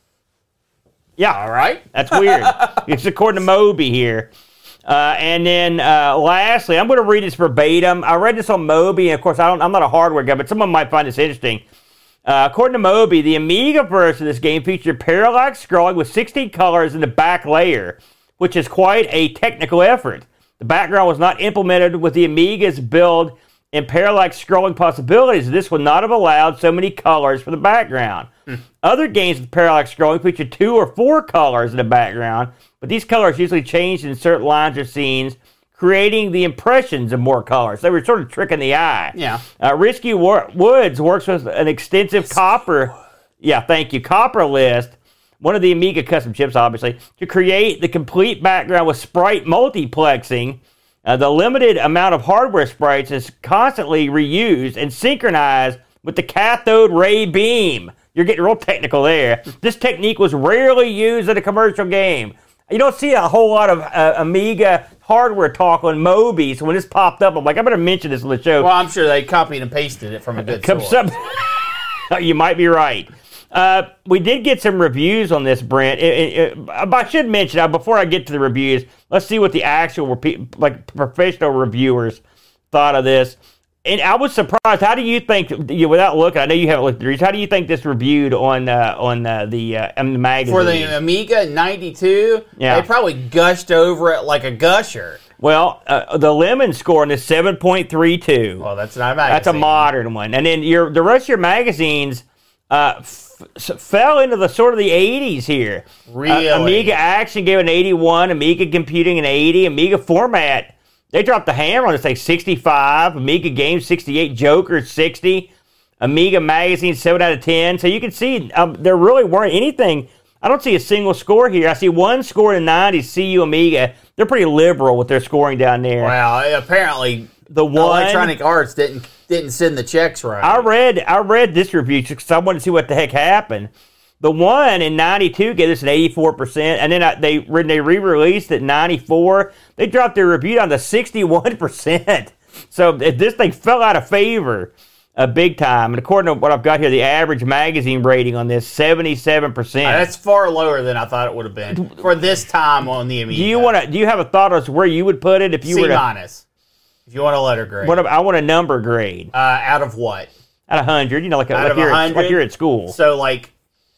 Yeah. All right. That's weird. It's according to Moby here. Uh, and then uh, lastly, I'm going to read this verbatim. I read this on Moby, and of course, I don't, I'm not a hardware guy, but someone might find this interesting. Uh, according to Moby, the Amiga version of this game featured parallax scrolling with sixteen colors in the back layer, which is quite a technical effort. The background was not implemented with the Amiga's build and parallax scrolling possibilities. This would not have allowed so many colors for the background. Hmm. Other games with parallax scrolling feature two or four colors in the background, but these colors usually changed in certain lines or scenes, creating the impressions of more colors. They were sort of tricking the eye. Yeah. Uh, Risky Wo- Woods works with an extensive copper, yeah, thank you, copper list, one of the Amiga custom chips, obviously, to create the complete background with sprite multiplexing. Uh, the limited amount of hardware sprites is constantly reused and synchronized with the cathode ray beam. You're getting real technical there. This technique was rarely used in a commercial game. You don't see a whole lot of uh, Amiga hardware talk on Moby, so when this popped up, I'm like, I better mention this on the show. Well, I'm sure they copied and pasted it from a good Come source. some- you might be right. Uh, we did get some reviews on this, Brent. It, it, it, I should mention, uh, before I get to the reviews, let's see what the actual, repe- like, professional reviewers thought of this. And I was surprised. How do you think, you, without looking, I know you haven't looked at the reviews, how do you think this reviewed on uh, on uh, the, uh, on the magazine? For the Amiga ninety-two, Yeah. they probably gushed over it like a gusher. Well, uh, the Lemon score on is seven point three two. Well, that's not a magazine. That's a modern one. And then your the rest of your magazines uh, f- f- fell into the sort of the eighties here. Really? Uh, Amiga Action gave an eighty-one, Amiga Computing an eighty, Amiga Format, they dropped the hammer on it, say sixty-five, Amiga Games sixty-eight, Joker sixty, Amiga Magazine seven out of ten. So you can see um, there really weren't anything. I don't see a single score here. I see one score in the nineties, C U Amiga. They're pretty liberal with their scoring down there. Well, apparently The one Electronic Arts didn't didn't send the checks right. I read I read this review because I wanted to see what the heck happened. The one in ninety-two gave us an eighty-four percent, and then I, they when they re-released it in ninety-four, they dropped their review down to sixty-one percent. So this thing fell out of favor uh, big time. And according to what I've got here, the average magazine rating on this, seventy-seven percent. Uh, That's far lower than I thought it would have been for this time on the Amiga. Do you want to? Do you have a thought as to where you would put it if you C were to? minus? If you want a letter grade. What, I want a number grade uh, out of what? out of hundred. You know, like, Out like of you're at, one hundred? like you're at school. So like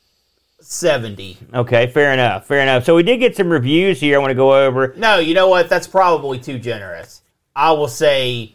seventy. Okay, fair enough, fair enough. So we did get some reviews here I want to go over. No, you know what? That's probably too generous. I will say,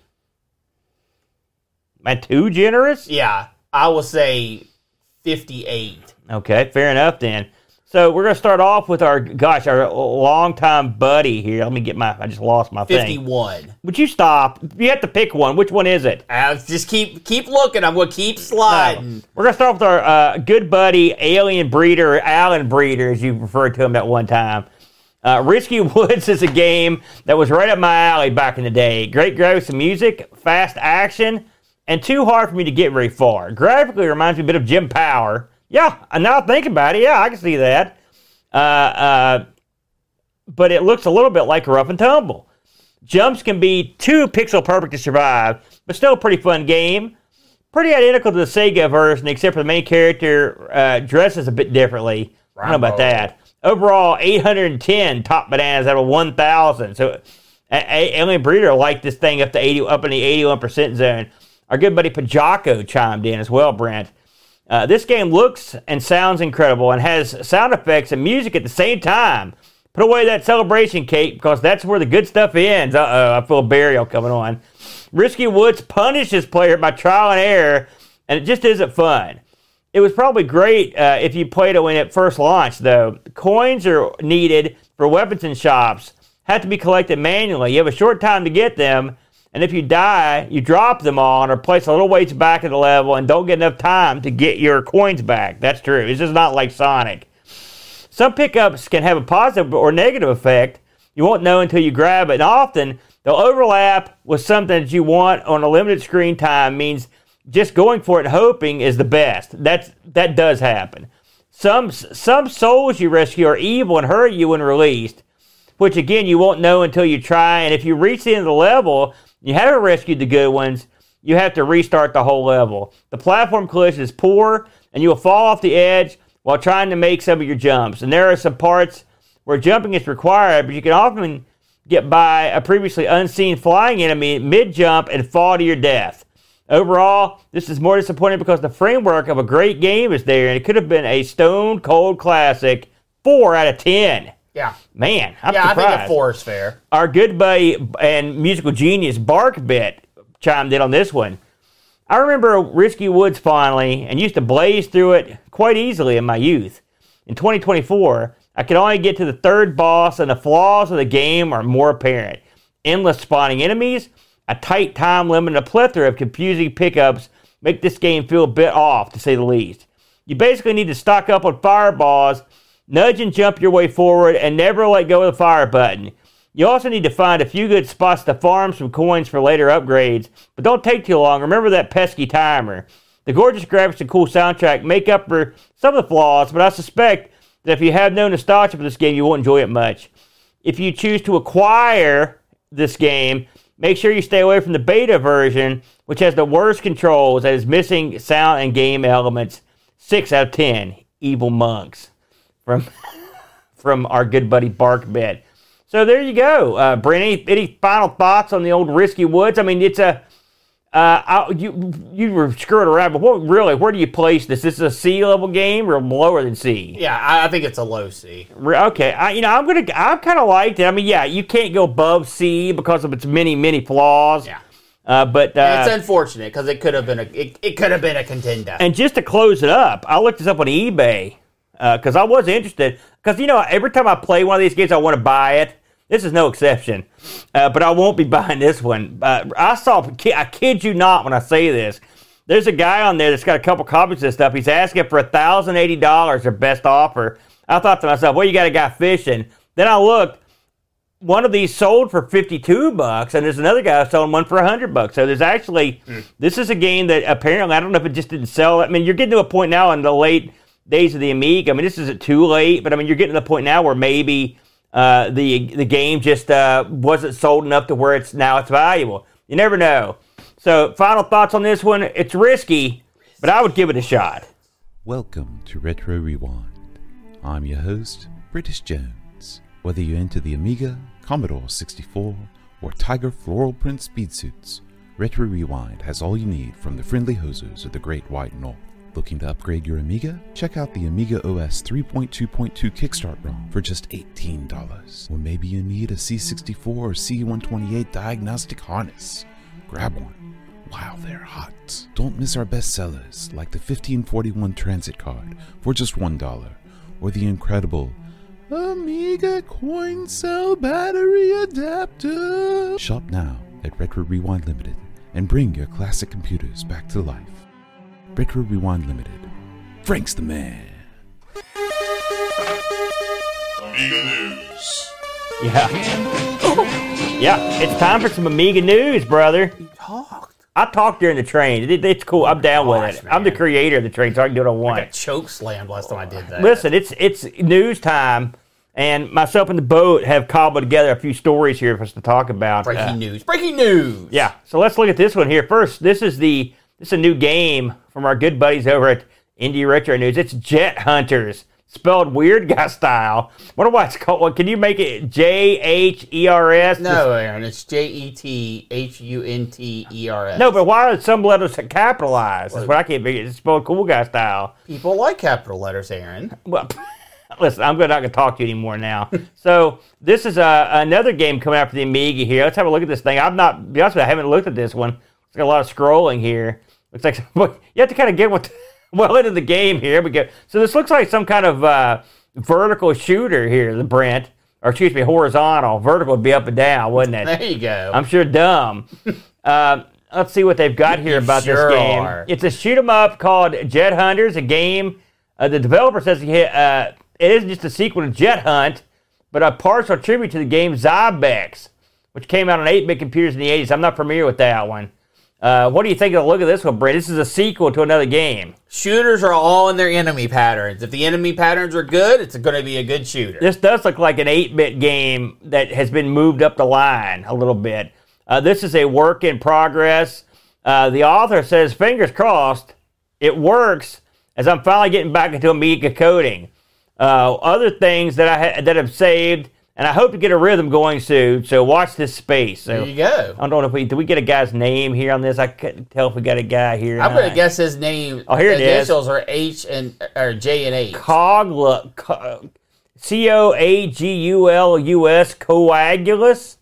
Am I too generous? yeah, I will say fifty-eight. Okay, fair enough then. So we're going to start off with our, gosh, our longtime buddy here. Let me get my, I just lost my thing. fifty-one. Would you stop? You have to pick one. Which one is it? Uh, just keep keep looking. I'm going to keep sliding. We're going to start with our uh, good buddy, Alien Breeder, or Alan Breeder, as you referred to him at one time. Uh, Risky Woods is a game that was right up my alley back in the day. Great graphics and music, fast action, and too hard for me to get very far. Graphically, it reminds me a bit of Jim Power, Yeah, now I think about it, yeah, I can see that. Uh, uh, but it looks a little bit like Rough and Tumble. Jumps can be too pixel perfect to survive, but still a pretty fun game. Pretty identical to the Sega version, except for the main character uh, dresses a bit differently. Rambo. I don't know about that. Overall, eight hundred ten top bananas out of one thousand. So, Alien Breeder liked this thing up to eighty, up in the eighty-one percent zone. Our good buddy Pajako chimed in as well, Brent. Uh, this game looks and sounds incredible and has sound effects and music at the same time. Put away that celebration cake because that's where the good stuff ends. Uh-oh, I feel a burial coming on. Risky Woods punishes player by trial and error, and it just isn't fun. It was probably great uh, if you played it when it first launched, though. Coins are needed for weapons and shops, have to be collected manually. You have a short time to get them, and if you die, you drop them on or place a little ways back in the level and don't get enough time to get your coins back. That's true. It's just not like Sonic. Some pickups can have a positive or negative effect. You won't know until you grab it, and often they'll overlap with something that you want on a limited screen time. Means just going for it and hoping is the best. That's, that does happen. Some, some souls you rescue are evil and hurt you when released, which again you won't know until you try, and if you reach the end of the level, you haven't rescued the good ones, you have to restart the whole level. The platform collision is poor, and you will fall off the edge while trying to make some of your jumps. And there are some parts where jumping is required, but you can often get by a previously unseen flying enemy mid-jump and fall to your death. Overall, this is more disappointing because the framework of a great game is there, and it could have been a stone-cold classic. four out of ten. Yeah. Man, I'm yeah, surprised. I think a four is fair. Our good buddy and musical genius Barkbit chimed in on this one. I remember Risky Woods fondly and used to blaze through it quite easily in my youth. In twenty twenty-four, I could only get to the third boss, and the flaws of the game are more apparent. Endless spawning enemies, a tight time limit, and a plethora of confusing pickups make this game feel a bit off, to say the least. You basically need to stock up on fireballs, nudge and jump your way forward, and never let go of the fire button. You also need to find a few good spots to farm some coins for later upgrades, but don't take too long. Remember that pesky timer. The gorgeous graphics and cool soundtrack make up for some of the flaws, but I suspect that if you have no nostalgia for this game, you won't enjoy it much. If you choose to acquire this game, make sure you stay away from the beta version, which has the worst controls and is missing sound and game elements. six out of ten. Evil monks. From from our good buddy Barkbit. So there you go. Uh, Brent, any, any final thoughts on the old Risky Woods? I mean, it's a... Uh, I, you you were screwing around, but what really, where do you place this? This is a C-level game or lower than C? Yeah, I, I think it's a low C. Okay, I, you know, I'm gonna, I kind of liked it. I mean, yeah, you can't go above C because of its many, many flaws. Yeah, uh, but uh, and it's unfortunate because it could have been a, it, it could have been a contender. And just to close it up, I looked this up on eBay because uh, I was interested. Because you know, every time I play one of these games, I want to buy it. This is no exception, uh, but I won't be buying this one. Uh, I saw, I kid you not when I say this, there's a guy on there that's got a couple copies of this stuff. He's asking for one thousand eighty dollars, their best offer. I thought to myself, well, you got a guy fishing. Then I looked, one of these sold for fifty-two bucks, and there's another guy selling one for one hundred bucks. So there's actually, mm. this is a game that apparently, I don't know if it just didn't sell. I mean, you're getting to a point now in the late days of the Amiga. I mean, this isn't too late, but I mean, you're getting to the point now where maybe Uh, the the game just uh, wasn't sold enough to where it's now it's valuable. You never know. So, final thoughts on this one. It's risky, but I would give it a shot. Welcome to Retro Rewind. I'm your host, British Jones. Whether you're into the Amiga, Commodore sixty-four, or Tiger floral print speed suits, Retro Rewind has all you need from the friendly hosers of the Great White North. Looking to upgrade your Amiga? Check out the Amiga O S three point two point two Kickstart ROM for just eighteen dollars. Or maybe you need a C sixty-four or C one twenty-eight diagnostic harness. Grab one while they're hot. Don't miss our best sellers like the fifteen forty-one Transit Card for just one dollar, or the incredible Amiga Coin Cell Battery Adapter. Shop now at Retro Rewind Limited and bring your classic computers back to life. Retro Rewind Limited. Frank's the man. Amiga News. Yeah. Yeah, it's time for some Amiga news, brother. You talked. I talk during the train. It, it's cool. I'm down gosh, with it. I'm the man. creator of the train, so I can do what I want. I got choke slammed last time I did that. Listen, it's it's news time, and myself and the boat have cobbled together a few stories here for us to talk about. Breaking Uh, news. Breaking news. Yeah, so let's look at this one here first. This is the this is a new game from our good buddies over at Indie Retro News. It's Jet Hunters, spelled weird guy style. Wonder why it's called. What can you make it? J H E R S. No, Aaron, it's J E T H U N T E R S. No, but why are some letters capitalized? That's what I can't figure. It's spelled cool guy style. People like capital letters, Aaron. Well, listen, I'm not going to talk to you anymore now. So this is uh, another game coming out for the Amiga here. Let's have a look at this thing. I've not, to be honest with you, I haven't looked at this one. It's got a lot of scrolling here. Looks like you have to kind of get what, well into the game here. We go. So this looks like some kind of uh, vertical shooter here, the Brent. Or excuse me, horizontal. Vertical would be up and down, wouldn't it? There you go. I'm sure dumb. uh, let's see what they've got here about sure this game. are. It's a shoot 'em up called Jet Hunters, a game. Uh, the developer says he, uh, it isn't just a sequel to Jet Hunt, but a partial tribute to the game Zybex, which came out on eight-bit computers in the eighties. I'm not familiar with that one. Uh, what do you think of the look of this one, Brett? This is a sequel to another game. Shooters are all in their enemy patterns. If the enemy patterns are good, it's going to be a good shooter. This does look like an eight-bit game that has been moved up the line a little bit. Uh, this is a work in progress. Uh, the author says, fingers crossed, it works as I'm finally getting back into Amiga coding. Uh, other things that I ha- that have saved, and I hope to get a rhythm going soon. So watch this space. So There you go. I don't know if we did we get a guy's name here on this. I couldn't tell if we got a guy here. I'm going Uh, to guess his name. Oh, here it is. Initials are H and or J and H. Cogla, co- C O A G U L U S, Coagulus?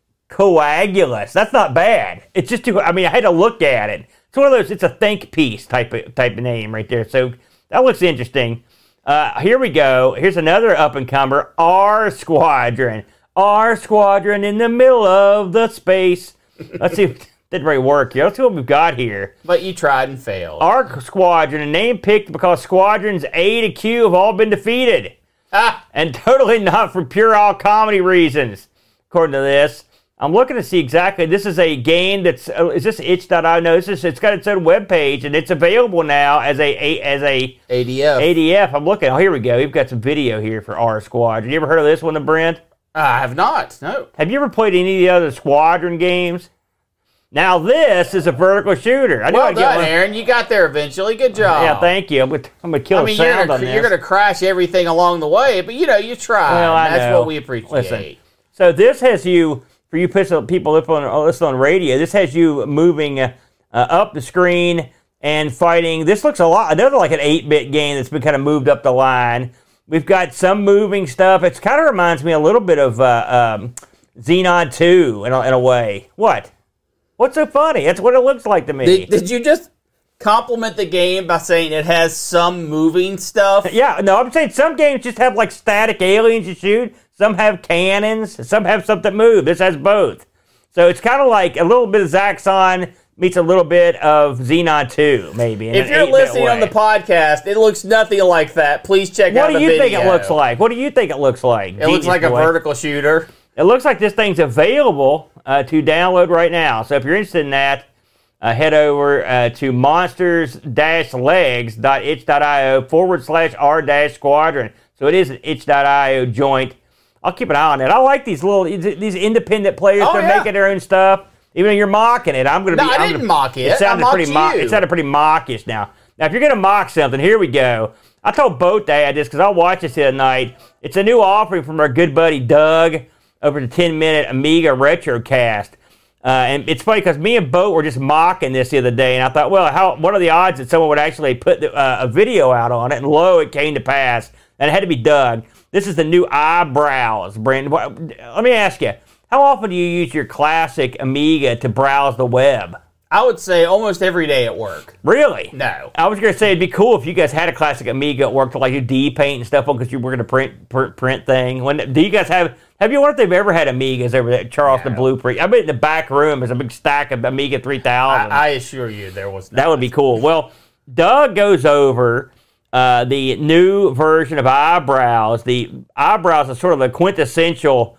Coagulus. That's not bad. It's just too, I mean, I had to look at it. It's one of those, it's a think piece type of, type of name right there. So that looks interesting. Uh, here we go. Here's another up-and-comer, R Squadron. R Squadron in the middle of the space. Let's see if it didn't really work here. Let's see what we've got here. But you tried and failed. R Squadron, a name picked because squadrons A to Q have all been defeated. Ah, And totally not for pure all comedy reasons, according to this. I'm looking to see exactly. This is a game that's. Uh, is this itch dot i o? No, this is, it's got its own webpage, and it's available now as a, a as a A D F. A D F. I'm looking. Oh, here we go. We've got some video here for R Squadron. You ever heard of this one, Brent? I have not. No. Have you ever played any of the other Squadron games? Now this is a vertical shooter. I knew Well I'd get done, one. Aaron. You got there eventually. Good job. Yeah, thank you. I'm gonna, I'm gonna kill I the mean, you're sound gonna, on this. you're going to crash everything along the way, but you know, you try. Well, I That's know. what we appreciate. Listen, so this has you, for you people listening on, listening on radio, this has you moving uh, uh, up the screen and fighting. This looks a lot, another like an eight-bit game that's been kind of moved up the line. We've got some moving stuff. It kind of reminds me a little bit of uh, um, Xenon two in a, in a way. What? What's so funny? That's what it looks like to me. Did, did you just compliment the game by saying it has some moving stuff? Yeah, no, I'm saying some games just have like static aliens you shoot. Some have cannons. Some have something that move. This has both. So it's kind of like a little bit of Zaxxon meets a little bit of Xenon two, maybe. in If an you're eight-bit listening on way. the podcast, it looks nothing like that. Please check What out do the you video. think it looks like? What do you think it looks like? It looks Genius like a boy. vertical shooter. It looks like this thing's available uh, to download right now. So if you're interested in that, uh, head over uh, to monsters-legs.itch.io forward slash r-squadron. So it is an itch dot i o joint. I'll keep an eye on it. I like these little, these independent players. Oh, They're yeah. making their own stuff. Even though you're mocking it, I'm going to No, be. I I'm didn't gonna, mock it. It sounded I pretty. mocked Mo- you. it sounded pretty mockish. Now, now, if you're going to mock something, here we go. I told Boat Dad this because I watched this the other night. It's a new offering from our good buddy Doug over the ten minute Amiga Retrocast. Uh, and it's funny because me and Boat were just mocking this the other day, and I thought, well, how? What are the odds that someone would actually put the, uh, a video out on it? And lo, it came to pass. And it had to be Doug. This is the new eyebrows, Brandon. What- Let me ask you, how often do you use your classic Amiga to browse the web? I would say almost every day at work. Really? No. I was going to say it'd be cool if you guys had a classic Amiga at work to like do D-paint and stuff on because you were going to print, print print thing. When do you guys have? Have you wonder if they've ever had Amigas over there? Charleston No. Blueprint. I bet in the back room there's a big stack of Amiga three thousand. I, I assure you there was not. That would be cool. Well, Doug goes over uh, the new version of Eyebrows. The Eyebrows is sort of the quintessential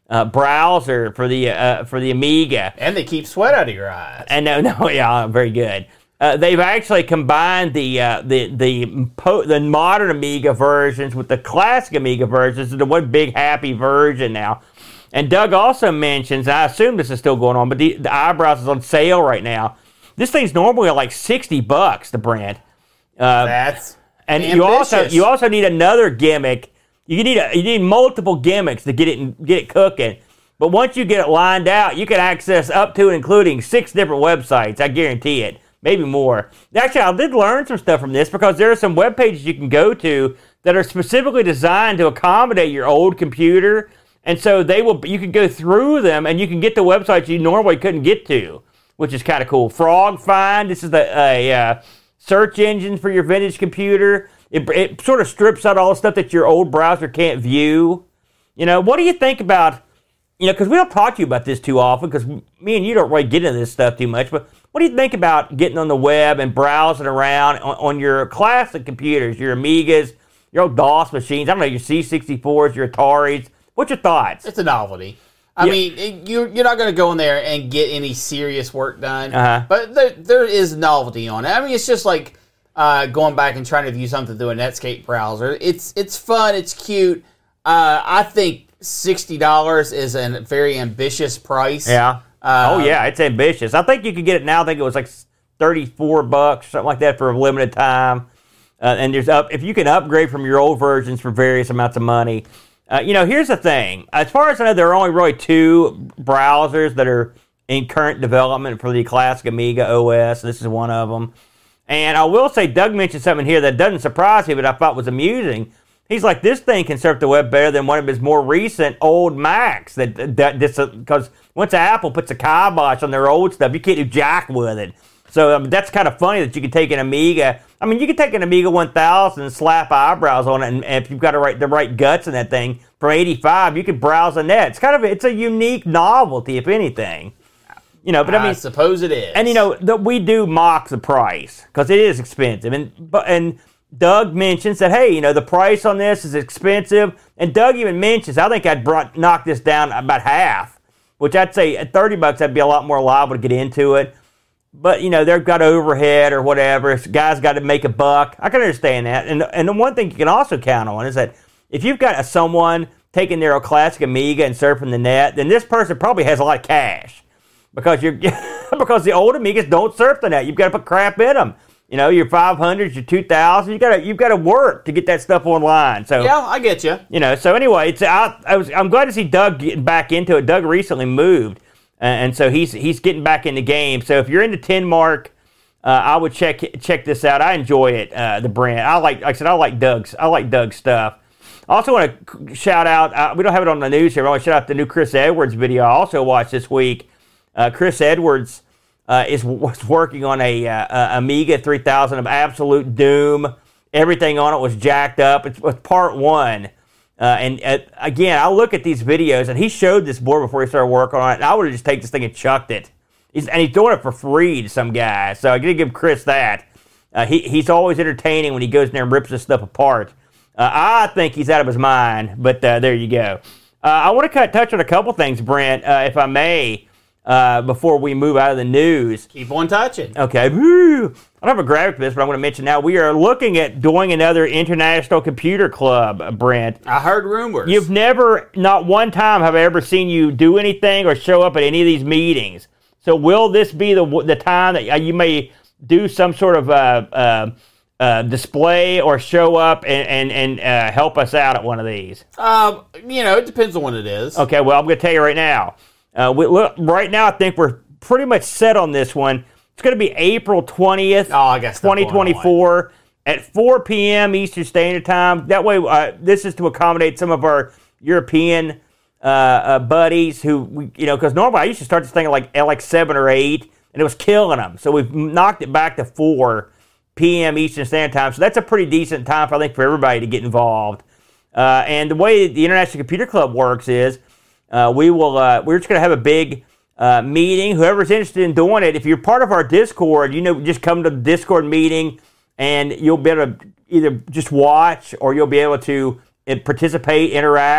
uh, browser for the uh, for the Amiga. And they keep sweat out of your eyes. And no, no, yeah, very good. Uh, they've actually combined the uh, the the po- the modern Amiga versions with the classic Amiga versions into one big happy version now. And Doug also mentions, and I assume this is still going on, but the, the eyebrows is on sale right now. This thing's normally like sixty bucks, the Brent. Uh, That's and ambitious. you also you also need another gimmick. You need a, you need multiple gimmicks to get it get it cooking. But once you get it lined out, you can access up to and including six different websites. I guarantee it. Maybe more. Actually, I did learn some stuff from this because there are some web pages you can go to that are specifically designed to accommodate your old computer, and so they will. You can go through them and you can get the websites you normally couldn't get to, which is kind of cool. Frog Find. This is the a uh, search engine for your vintage computer. It, it sort of strips out all the stuff that your old browser can't view. You know, what do you think about? You know, because we don't talk to you about this too often because me and you don't really get into this stuff too much, but what do you think about getting on the web and browsing around on, on your classic computers, your Amigas, your old DOS machines, I don't know, your C sixty-fours, your Ataris? What's your thoughts? It's a novelty. I Yeah. mean, it, you're, you're not going to go in there and get any serious work done, Uh-huh. but there, there is novelty on it. I mean, it's just like uh, going back and trying to view something through a Netscape browser. It's it's fun. It's cute. Uh, I think sixty dollars is a very ambitious price. Yeah. Uh, oh, yeah, it's ambitious. I think you could get it now. I think it was like thirty-four bucks, something like that for a limited time. Uh, and there's up if you can upgrade from your old versions for various amounts of money. Uh, you know, here's the thing. As far as I know, there are only really two browsers that are in current development for the classic Amiga O S. This is one of them. And I will say, Doug mentioned something here that doesn't surprise me, but I thought was amusing. He's like, this thing can surf the web better than one of his more recent old Macs. That that this because once Apple puts a kibosh on their old stuff, you can't do jack with it. So um, that's kind of funny that you can take an Amiga. I mean, you can take an Amiga one thousand and slap eyebrows on it, and, and if you've got the right, the right guts in that thing, for eighty-five, you can browse on that. It's kind of it's a unique novelty, if anything. You know, but I I mean, suppose it is. and you know, the, we do mock the price because it is expensive, and but and. Doug mentions that, hey, you know, the price on this is expensive. And Doug even mentions, I think I'd brought, knock this down about half, which I'd say at thirty bucks, I'd be a lot more liable to get into it. But, you know, they've got overhead or whatever. If guys got to make a buck. I can understand that. And and the one thing you can also count on is that if you've got a, someone taking their classic Amiga and surfing the net, then this person probably has a lot of cash. Because you're because the old Amigas don't surf the net. You've got to put crap in them. You know, your five hundreds, your two thousands, you gotta, you've got to work to get that stuff online. So yeah, I get you. You know, so anyway, it's I, I was I'm glad to see Doug getting back into it. Doug recently moved, uh, and so he's he's getting back in the game. So if you're into Tenmark, uh, I would check check this out. I enjoy it, uh, the brand. I like, like I said, I like Doug's I like Doug's stuff. I also want to shout out. Uh, we don't have it on the news here. I want to shout out the new Chris Edwards video I also watched this week. Uh, Chris Edwards. Uh, is was working on a uh, Amiga three thousand of absolute doom. Everything on it was jacked up. It was part one. Uh, and uh, again, I look at these videos, and he showed this board before he started working on it, and I would have just taken this thing and chucked it. He's, and he's doing it for free to some guy, so I got to give Chris that. Uh, he, he's always entertaining when he goes in there and rips this stuff apart. Uh, I think he's out of his mind, but uh, there you go. Uh, I want to touch on a couple things, Brent, uh, if I may. Uh, before we move out of the news. Keep on touching. Okay. Woo. I don't have a graphic for this, but I'm going to mention now we are looking at doing another International Computer Club, uh, Brent. I heard rumors. You've never, not one time have I ever seen you do anything or show up at any of these meetings. So will this be the the time that you may do some sort of uh, uh, uh, display or show up and, and, and uh, help us out at one of these? Uh, you know, it depends on what it is. Okay, well, I'm going to tell you right now. Uh, we, look, right now, I think we're pretty much set on this one. It's going to be April twentieth, Oh, I guess twenty twenty-four, at four p.m. Eastern Standard Time. That way, uh, this is to accommodate some of our European uh, uh, buddies who, we, you know, because normally I used to start this thing at like, at like seven or eight, and it was killing them. So we've knocked it back to four p.m. Eastern Standard Time. So that's a pretty decent time, for, I think, for everybody to get involved. Uh, and the way the International Computer Club works is, Uh, we will. Uh, we're just going to have a big uh, meeting. Whoever's interested in doing it, if you're part of our Discord, you know, just come to the Discord meeting, and you'll be able to either just watch or you'll be able to uh, participate, interact.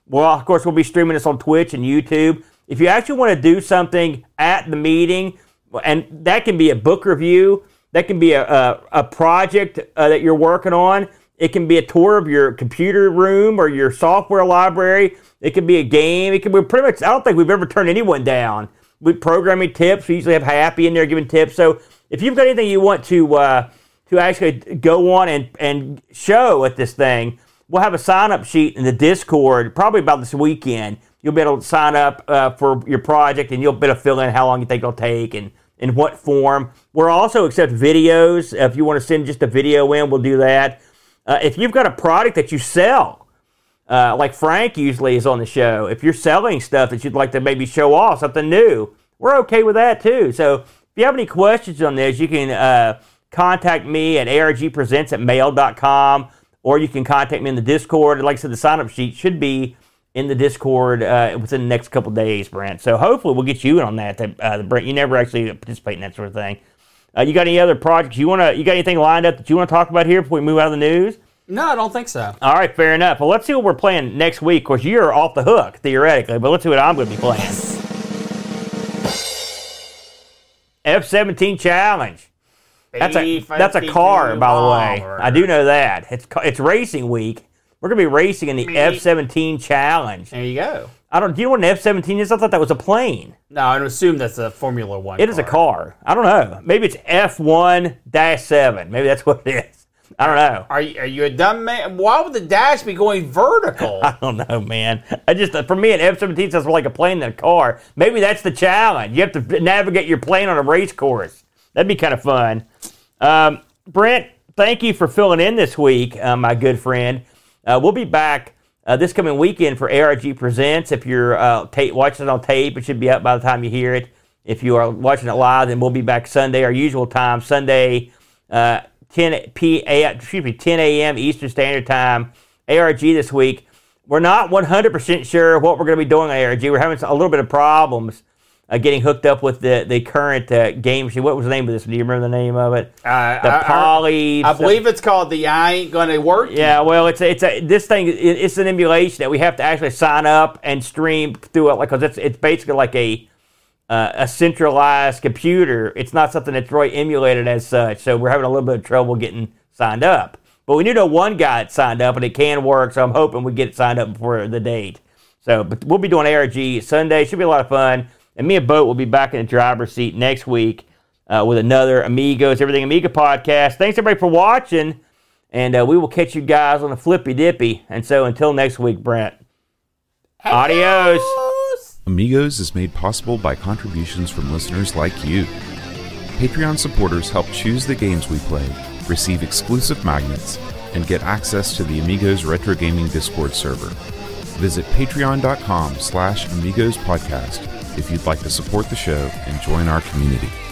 Well, of course, we'll be streaming this on Twitch and YouTube. If you actually want to do something at the meeting, and that can be a book review, that can be a, a, a project uh, that you're working on, it can be a tour of your computer room or your software library, it can be a game, it can be pretty much, I don't think we've ever turned anyone down. With programming tips, we usually have Happy in there giving tips. So if you've got anything you want to uh, to actually go on and, and show at this thing, we'll have a sign-up sheet in the Discord probably about this weekend. You'll be able to sign up uh, for your project, and you'll be able to fill in how long you think it'll take and in what form. We'll also accept videos. If you want to send just a video in, we'll do that. Uh, if you've got a product that you sell, uh, like Frank usually is on the show, if you're selling stuff that you'd like to maybe show off, something new, we're okay with that too. So if you have any questions on this, you can uh, contact me at A R G presents at mail dot com, or you can contact me in the Discord. Like I said, the sign-up sheet should be in the Discord uh, within the next couple days, Brent. So hopefully we'll get you in on that. Uh, Brent, you never actually participate in that sort of thing. Uh, you got any other projects you want to? You got anything lined up that you want to talk about here before we move out of the news? No, I don't think so. All right, fair enough. Well, let's see what we're playing next week. Of course, you're off the hook theoretically, but let's see what I'm going to be playing. F seventeen Challenge. That's a that's a car, by the way. I do know that. It's it's racing week. We're going to be racing in the F seventeen Challenge. There you go. I don't. Do you know what an F seventeen is? I thought that was a plane. No, I assume that's a Formula One. It car. is a car. I don't know. Maybe it's F one dash seven. Maybe that's what it is. I don't know. Are you, are you a dumb man? Why would the dash be going vertical? I don't know, man. I just for me, an F seventeen sounds more like a plane than a car. Maybe that's the challenge. You have to navigate your plane on a race course. That'd be kind of fun. Um, Brent, thank you for filling in this week, uh, my good friend. Uh, we'll be back uh, this coming weekend for A R G Presents. If you're uh, ta- watching it on tape, it should be up by the time you hear it. If you are watching it live, then we'll be back Sunday, our usual time, Sunday, uh, ten p.m. excuse me, ten a.m. Eastern Standard Time. A R G this week. We're not one hundred percent sure what we're going to be doing on A R G. We're having a little bit of problems uh, getting hooked up with the the current uh, game machine. What was the name of this? Do you remember the name of it? Uh, the I, Poly. I, I believe it's called the I Ain't Gonna Work. Yeah, well, it's a, it's a this thing. It, it's an emulation that we have to actually sign up and stream through it, like because it's it's basically like a uh, a centralized computer. It's not something that's really emulated as such. So we're having a little bit of trouble getting signed up. But we do know one guy that signed up, and it can work. So I'm hoping we get it signed up before the date. So, but we'll be doing A R G Sunday. Should be a lot of fun. And me and Boat will be back in the driver's seat next week uh, with another Amigos Everything Amiga podcast. Thanks everybody for watching, and uh, we will catch you guys on the flippy dippy. And so until next week, Brent. Adios. Amigos is made possible by contributions from listeners like you. Patreon supporters help choose the games we play, receive exclusive magnets, and get access to the Amigos Retro Gaming Discord server. Visit patreon.com slash Amigos Podcast if you'd like to support the show and join our community.